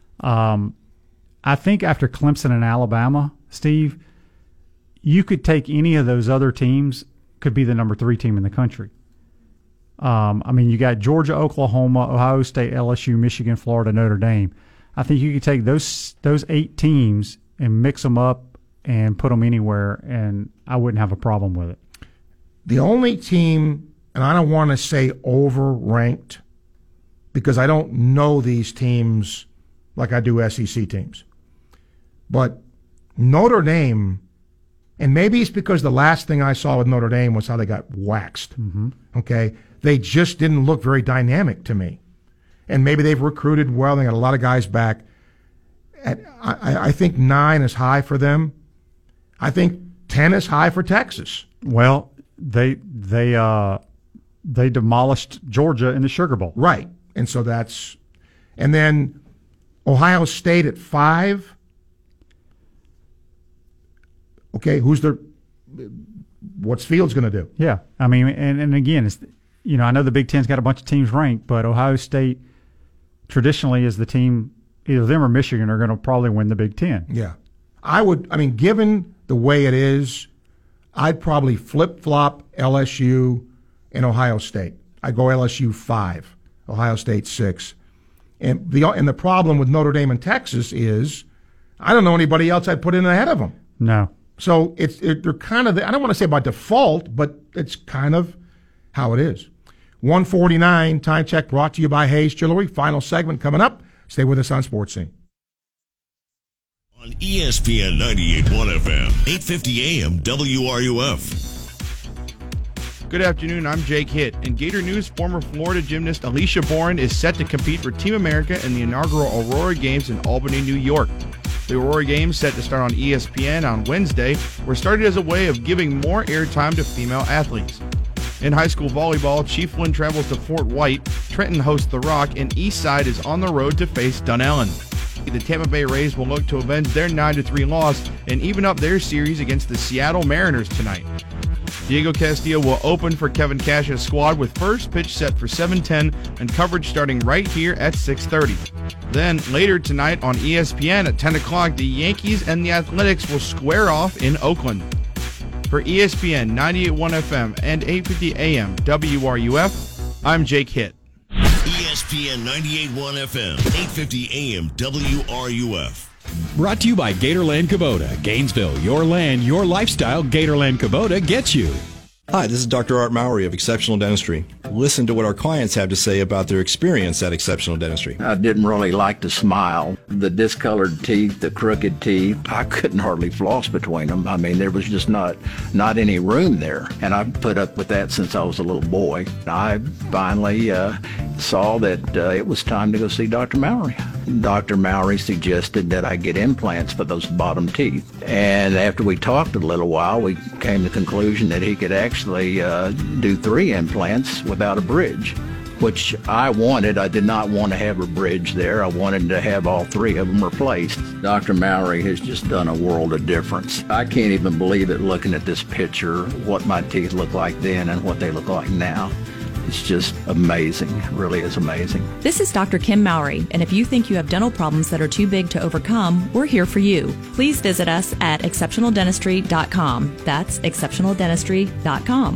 I think after Clemson and Alabama, Steve, you could take any of those other teams, could be the number 3 team in the country. I mean, you got Georgia, Oklahoma, Ohio State, LSU, Michigan, Florida, Notre Dame. I think you could take those 8 teams and mix them up and put them anywhere, and I wouldn't have a problem with it. The only team, and I don't want to say overranked, because I don't know these teams like I do SEC teams. But Notre Dame, and maybe it's because the last thing I saw with Notre Dame was how they got waxed. Mm-hmm. Okay? They just didn't look very dynamic to me. And maybe they've recruited well. They got a lot of guys back. I think 9 is high for them. I think 10 is high for Texas. Well, they demolished Georgia in the Sugar Bowl. Right. And so that's – and then Ohio State at 5. Okay, what's Fields going to do? Yeah. I mean, and again, it's, you know, I know the Big Ten's got a bunch of teams ranked, but Ohio State traditionally is the team, either them or Michigan are going to probably win the Big Ten. Yeah. Given the way it is, I'd probably flip-flop LSU and Ohio State. I'd go LSU 5, Ohio State 6. And the problem with Notre Dame and Texas is I don't know anybody else I'd put in ahead of them. No. So they're kind of, I don't want to say by default, but it's kind of how it is. 1:49, time check brought to you by Hayes Jewelry. Final segment coming up. Stay with us on Sports Scene. On ESPN 98.1 FM, 850 AM WRUF. Good afternoon, I'm Jake Hitt. In Gator News, former Florida gymnast Alicia Boren is set to compete for Team America in the inaugural Aurora Games in Albany, New York. The Aurora Games, set to start on ESPN on Wednesday, were started as a way of giving more airtime to female athletes. In high school volleyball, Chiefland travels to Fort White, Trenton hosts The Rock, and Eastside is on the road to face Dunellen. The Tampa Bay Rays will look to avenge their 9-3 loss and even up their series against the Seattle Mariners tonight. Diego Castillo will open for Kevin Cash's squad with first pitch set for 7:10 and coverage starting right here at 6:30. Then later tonight on ESPN at 10 o'clock, the Yankees and the Athletics will square off in Oakland. For ESPN 98.1 FM and 850 AM WRUF, I'm Jake Hitt. ESPN 98.1 FM, 850 AM WRUF. Brought to you by Gatorland Kubota. Gainesville, your land, your lifestyle. Gatorland Kubota gets you. Hi, this is Dr. Art Mowry of Exceptional Dentistry. Listen to what our clients have to say about their experience at Exceptional Dentistry. I didn't really like to smile. The discolored teeth, the crooked teeth, I couldn't hardly floss between them. I mean, there was just not any room there. And I've put up with that since I was a little boy. I finally saw that it was time to go see Dr. Mowry. Dr. Mowry suggested that I get implants for those bottom teeth. And after we talked a little while, we came to the conclusion that he could actually do 3 implants without a bridge, which I wanted. I did not want to have a bridge there. I wanted to have all 3 of them replaced. Dr. Mowry has just done a world of difference. I can't even believe it looking at this picture, what my teeth look like then and what they look like now. It's just amazing. It really is amazing. This is Dr. Kim Mowry, and if you think you have dental problems that are too big to overcome, we're here for you. Please visit us at exceptionaldentistry.com. That's exceptionaldentistry.com.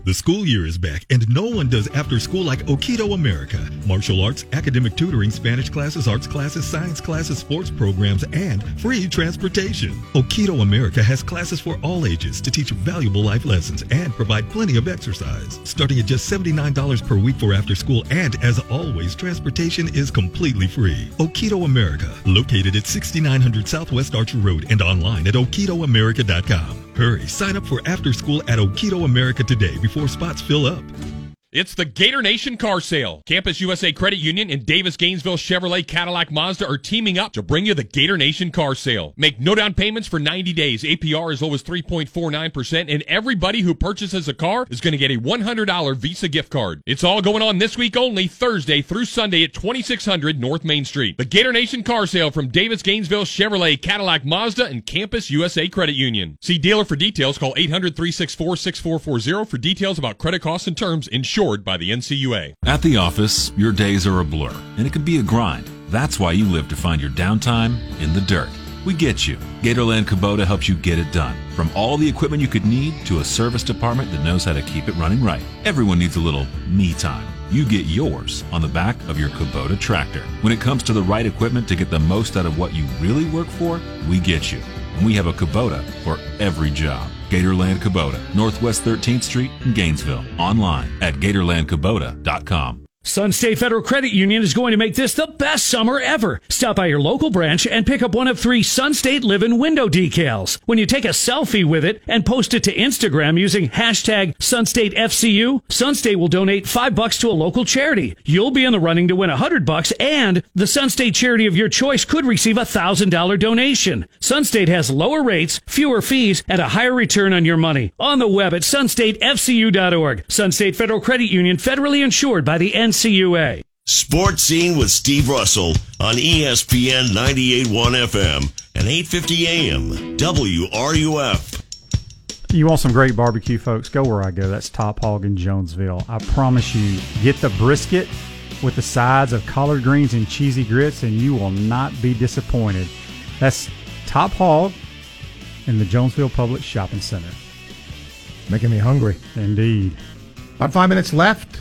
The school year is back, and no one does after school like Aikido America. Martial arts, academic tutoring, Spanish classes, arts classes, science classes, sports programs, and free transportation. Aikido America has classes for all ages to teach valuable life lessons and provide plenty of exercise. Starting at just $79 per week for after school, and as always, transportation is completely free. Aikido America, located at 6900 Southwest Archer Road and online at aikidoamerica.com. Hurry, sign up for after school at Aikido America today before spots fill up. It's the Gator Nation Car Sale. Campus USA Credit Union and Davis Gainesville Chevrolet Cadillac Mazda are teaming up to bring you the Gator Nation Car Sale. Make no down payments for 90 days. APR as low as 3.49%, and everybody who purchases a car is going to get a $100 Visa gift card. It's all going on this week only, Thursday through Sunday at 2600 North Main Street. The Gator Nation Car Sale from Davis Gainesville Chevrolet Cadillac Mazda and Campus USA Credit Union. See dealer for details. Call 800-364-6440 for details about credit costs and terms. Insured by the NCUA. At the office, your days are a blur, and it can be a grind. That's why you live to find your downtime in the dirt. We get you. Gatorland Kubota helps you get it done. From all the equipment you could need to a service department that knows how to keep it running right. Everyone needs a little me time. You get yours on the back of your Kubota tractor. When it comes to the right equipment to get the most out of what you really work for, we get you. And we have a Kubota for every job. Gatorland Kubota, Northwest 13th Street in Gainesville. Online at GatorlandKubota.com. Sun State Federal Credit Union is going to make this the best summer ever. Stop by your local branch and pick up one of 3 Sun State Livin' window decals. When you take a selfie with it and post it to Instagram using hashtag SunStateFCU, Sun State will donate $5 to a local charity. You'll be in the running to win $100, and the Sun State charity of your choice could receive a $1,000 donation. Sun State has lower rates, fewer fees, and a higher return on your money. On the web at sunstatefcu.org. Sun State Federal Credit Union, federally insured by the NCUA. Sports Scene with Steve Russell on ESPN 98.1 FM and 850 AM WRUF. You want some great barbecue, folks? Go where I go. That's Top Hog in Jonesville. I promise you, get the brisket with the sides of collard greens and cheesy grits, and you will not be disappointed. That's Top Hog in the Jonesville Public Shopping Center. Making me hungry. Indeed. About 5 minutes left.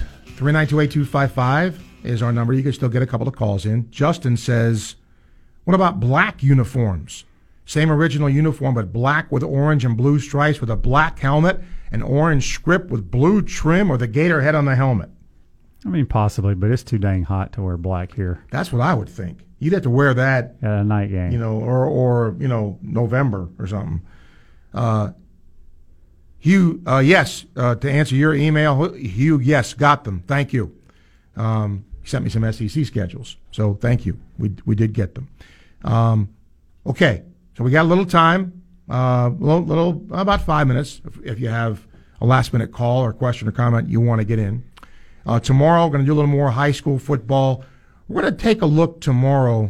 3928255 is our number. You can still get a couple of calls in. Justin says, what about black uniforms? Same original uniform, but black with orange and blue stripes with a black helmet, an orange script with blue trim, or the gator head on the helmet. I mean, possibly, but it's too dang hot to wear black here. That's what I would think. You'd have to wear that at a night game, or November or something. Hugh, yes, to answer your email, Hugh, yes, got them. Thank you. He sent me some SEC schedules, so thank you. We did get them. Okay, so we got a little time, little about 5 minutes. If you have a last-minute call or question or comment you want to get in. Tomorrow, we're going to do a little more high school football. We're going to take a look tomorrow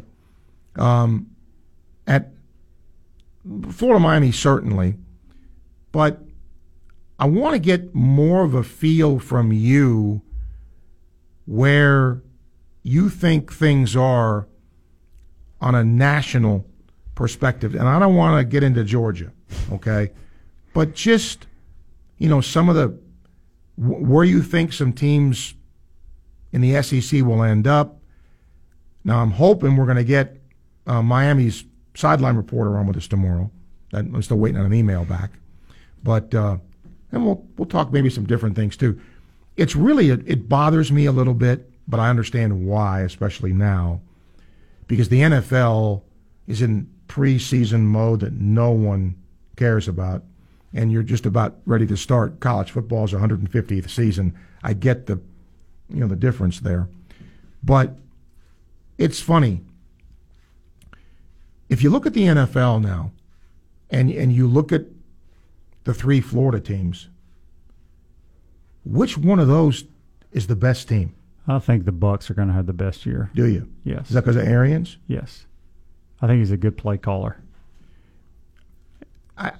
at Florida Miami, certainly, but I want to get more of a feel from you where you think things are on a national perspective. And I don't want to get into Georgia, okay? But just, some of the where you think some teams in the SEC will end up. Now, I'm hoping we're going to get Miami's sideline reporter on with us tomorrow. I'm still waiting on an email back. But and we'll talk maybe some different things too. It's really, it bothers me a little bit, but I understand why, especially now, because the NFL is in preseason mode that no one cares about, and you're just about ready to start. College football's 150th season. I get the difference there, but it's funny. If you look at the NFL now, and you look at the 3 Florida teams, which one of those is the best team? I think the Bucs are going to have the best year. Do you? Yes. Is that because of Arians? Yes. I think he's a good play caller. I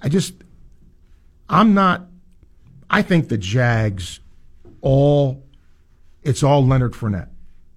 think the Jags, it's all Leonard Fournette.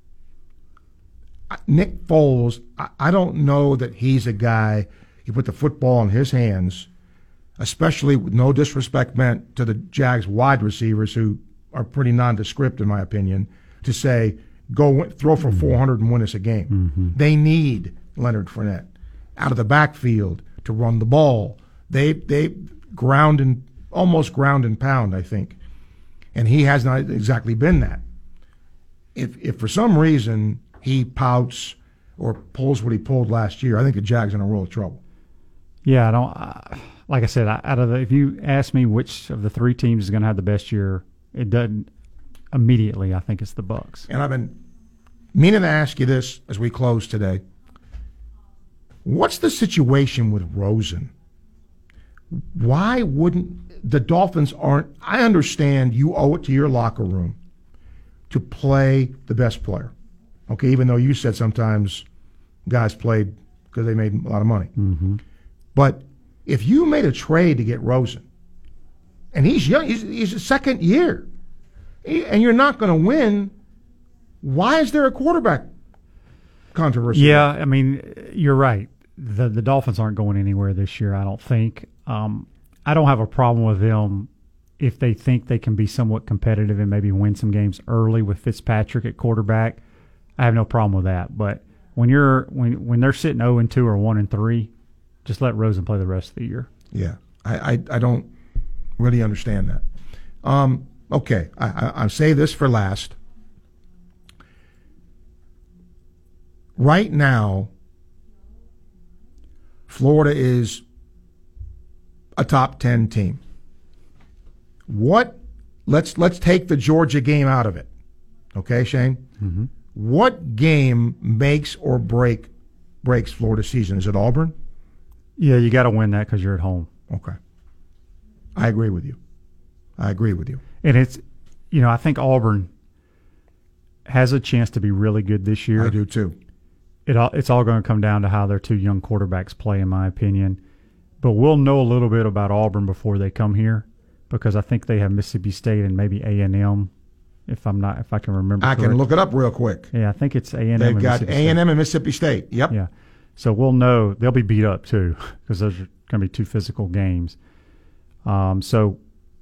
Nick Foles, I don't know that he's a guy, you put the football in his hands. especially with no disrespect meant to the Jags wide receivers who are pretty nondescript, in my opinion, to say, go throw for 400 and win us a game. They need Leonard Fournette out of the backfield to run the ball. They almost ground and pound, I think. And he has not exactly been that. If for some reason he pouts or pulls what he pulled last year, I think the Jags are in a world of trouble. Yeah, I don't. Like I said, if you ask me which of the three teams is going to have the best year, it doesn't immediately. I think it's the Bucs. And I've been meaning to ask you this as we close today. What's the situation with Rosen? Why wouldn't the Dolphins aren't? I understand you owe it to your locker room to play the best player. Okay, even though you said sometimes guys played because they made a lot of money. But if you made a trade to get Rosen, and he's young, he's a second year, and you're not going to win, why is there a quarterback controversy? Yeah, I mean, you're right. The Dolphins aren't going anywhere this year, I don't think. I don't have a problem with them if they think they can be somewhat competitive and maybe win some games early with Fitzpatrick at quarterback. I have no problem with that. But when they're sitting 0-2 or 1-3, just let Rosen play the rest of the year. Yeah, I don't really understand that. Okay, I'll say this for last. Right now, Florida is a top 10 team. Let's take the Georgia game out of it. Okay, Shane? What game makes or breaks Florida's season? Is it Auburn? Yeah, you got to win that because you're at home. Okay. I agree with you. And it's, I think Auburn has a chance to be really good this year. I do too. It's all going to come down to how their two young quarterbacks play, in my opinion. But we'll know a little bit about Auburn before they come here, because I think they have Mississippi State and maybe A&M. If I can remember. I can look it up real quick. Yeah, I think it's A&M. They've got A&M and Mississippi State. Yep. Yeah. So we'll know they'll be beat up too, because those are going to be two physical games. So,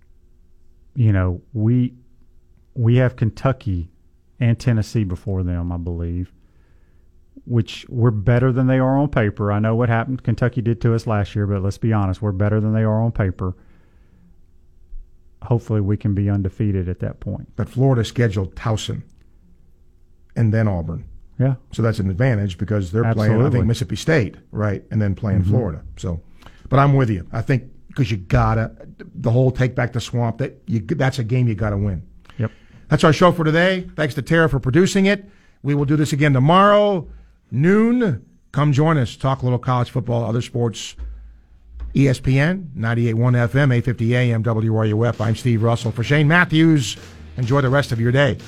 we have Kentucky and Tennessee before them, I believe, which we're better than they are on paper. I know what happened. Kentucky did to us last year, but let's be honest, we're better than they are on paper. Hopefully we can be undefeated at that point. But Florida scheduled Towson and then Auburn. Yeah. So that's an advantage because they're playing, I think, Mississippi State, right, and then playing Florida. So, but I'm with you. I think because you the whole take back the swamp, that's a game you got to win. Yep. That's our show for today. Thanks to Tara for producing it. We will do this again tomorrow, noon. Come join us. Talk a little college football, other sports. ESPN, 98.1 FM, 850 AM, WRUF. I'm Steve Russell. For Shane Matthews, enjoy the rest of your day.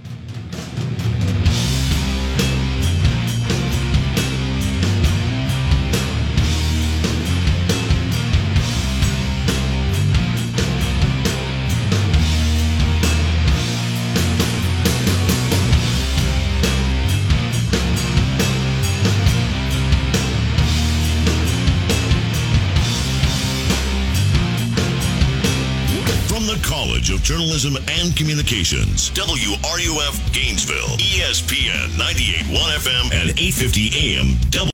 Of Journalism and Communications, WRUF Gainesville, ESPN 98.1 FM and 850 AM.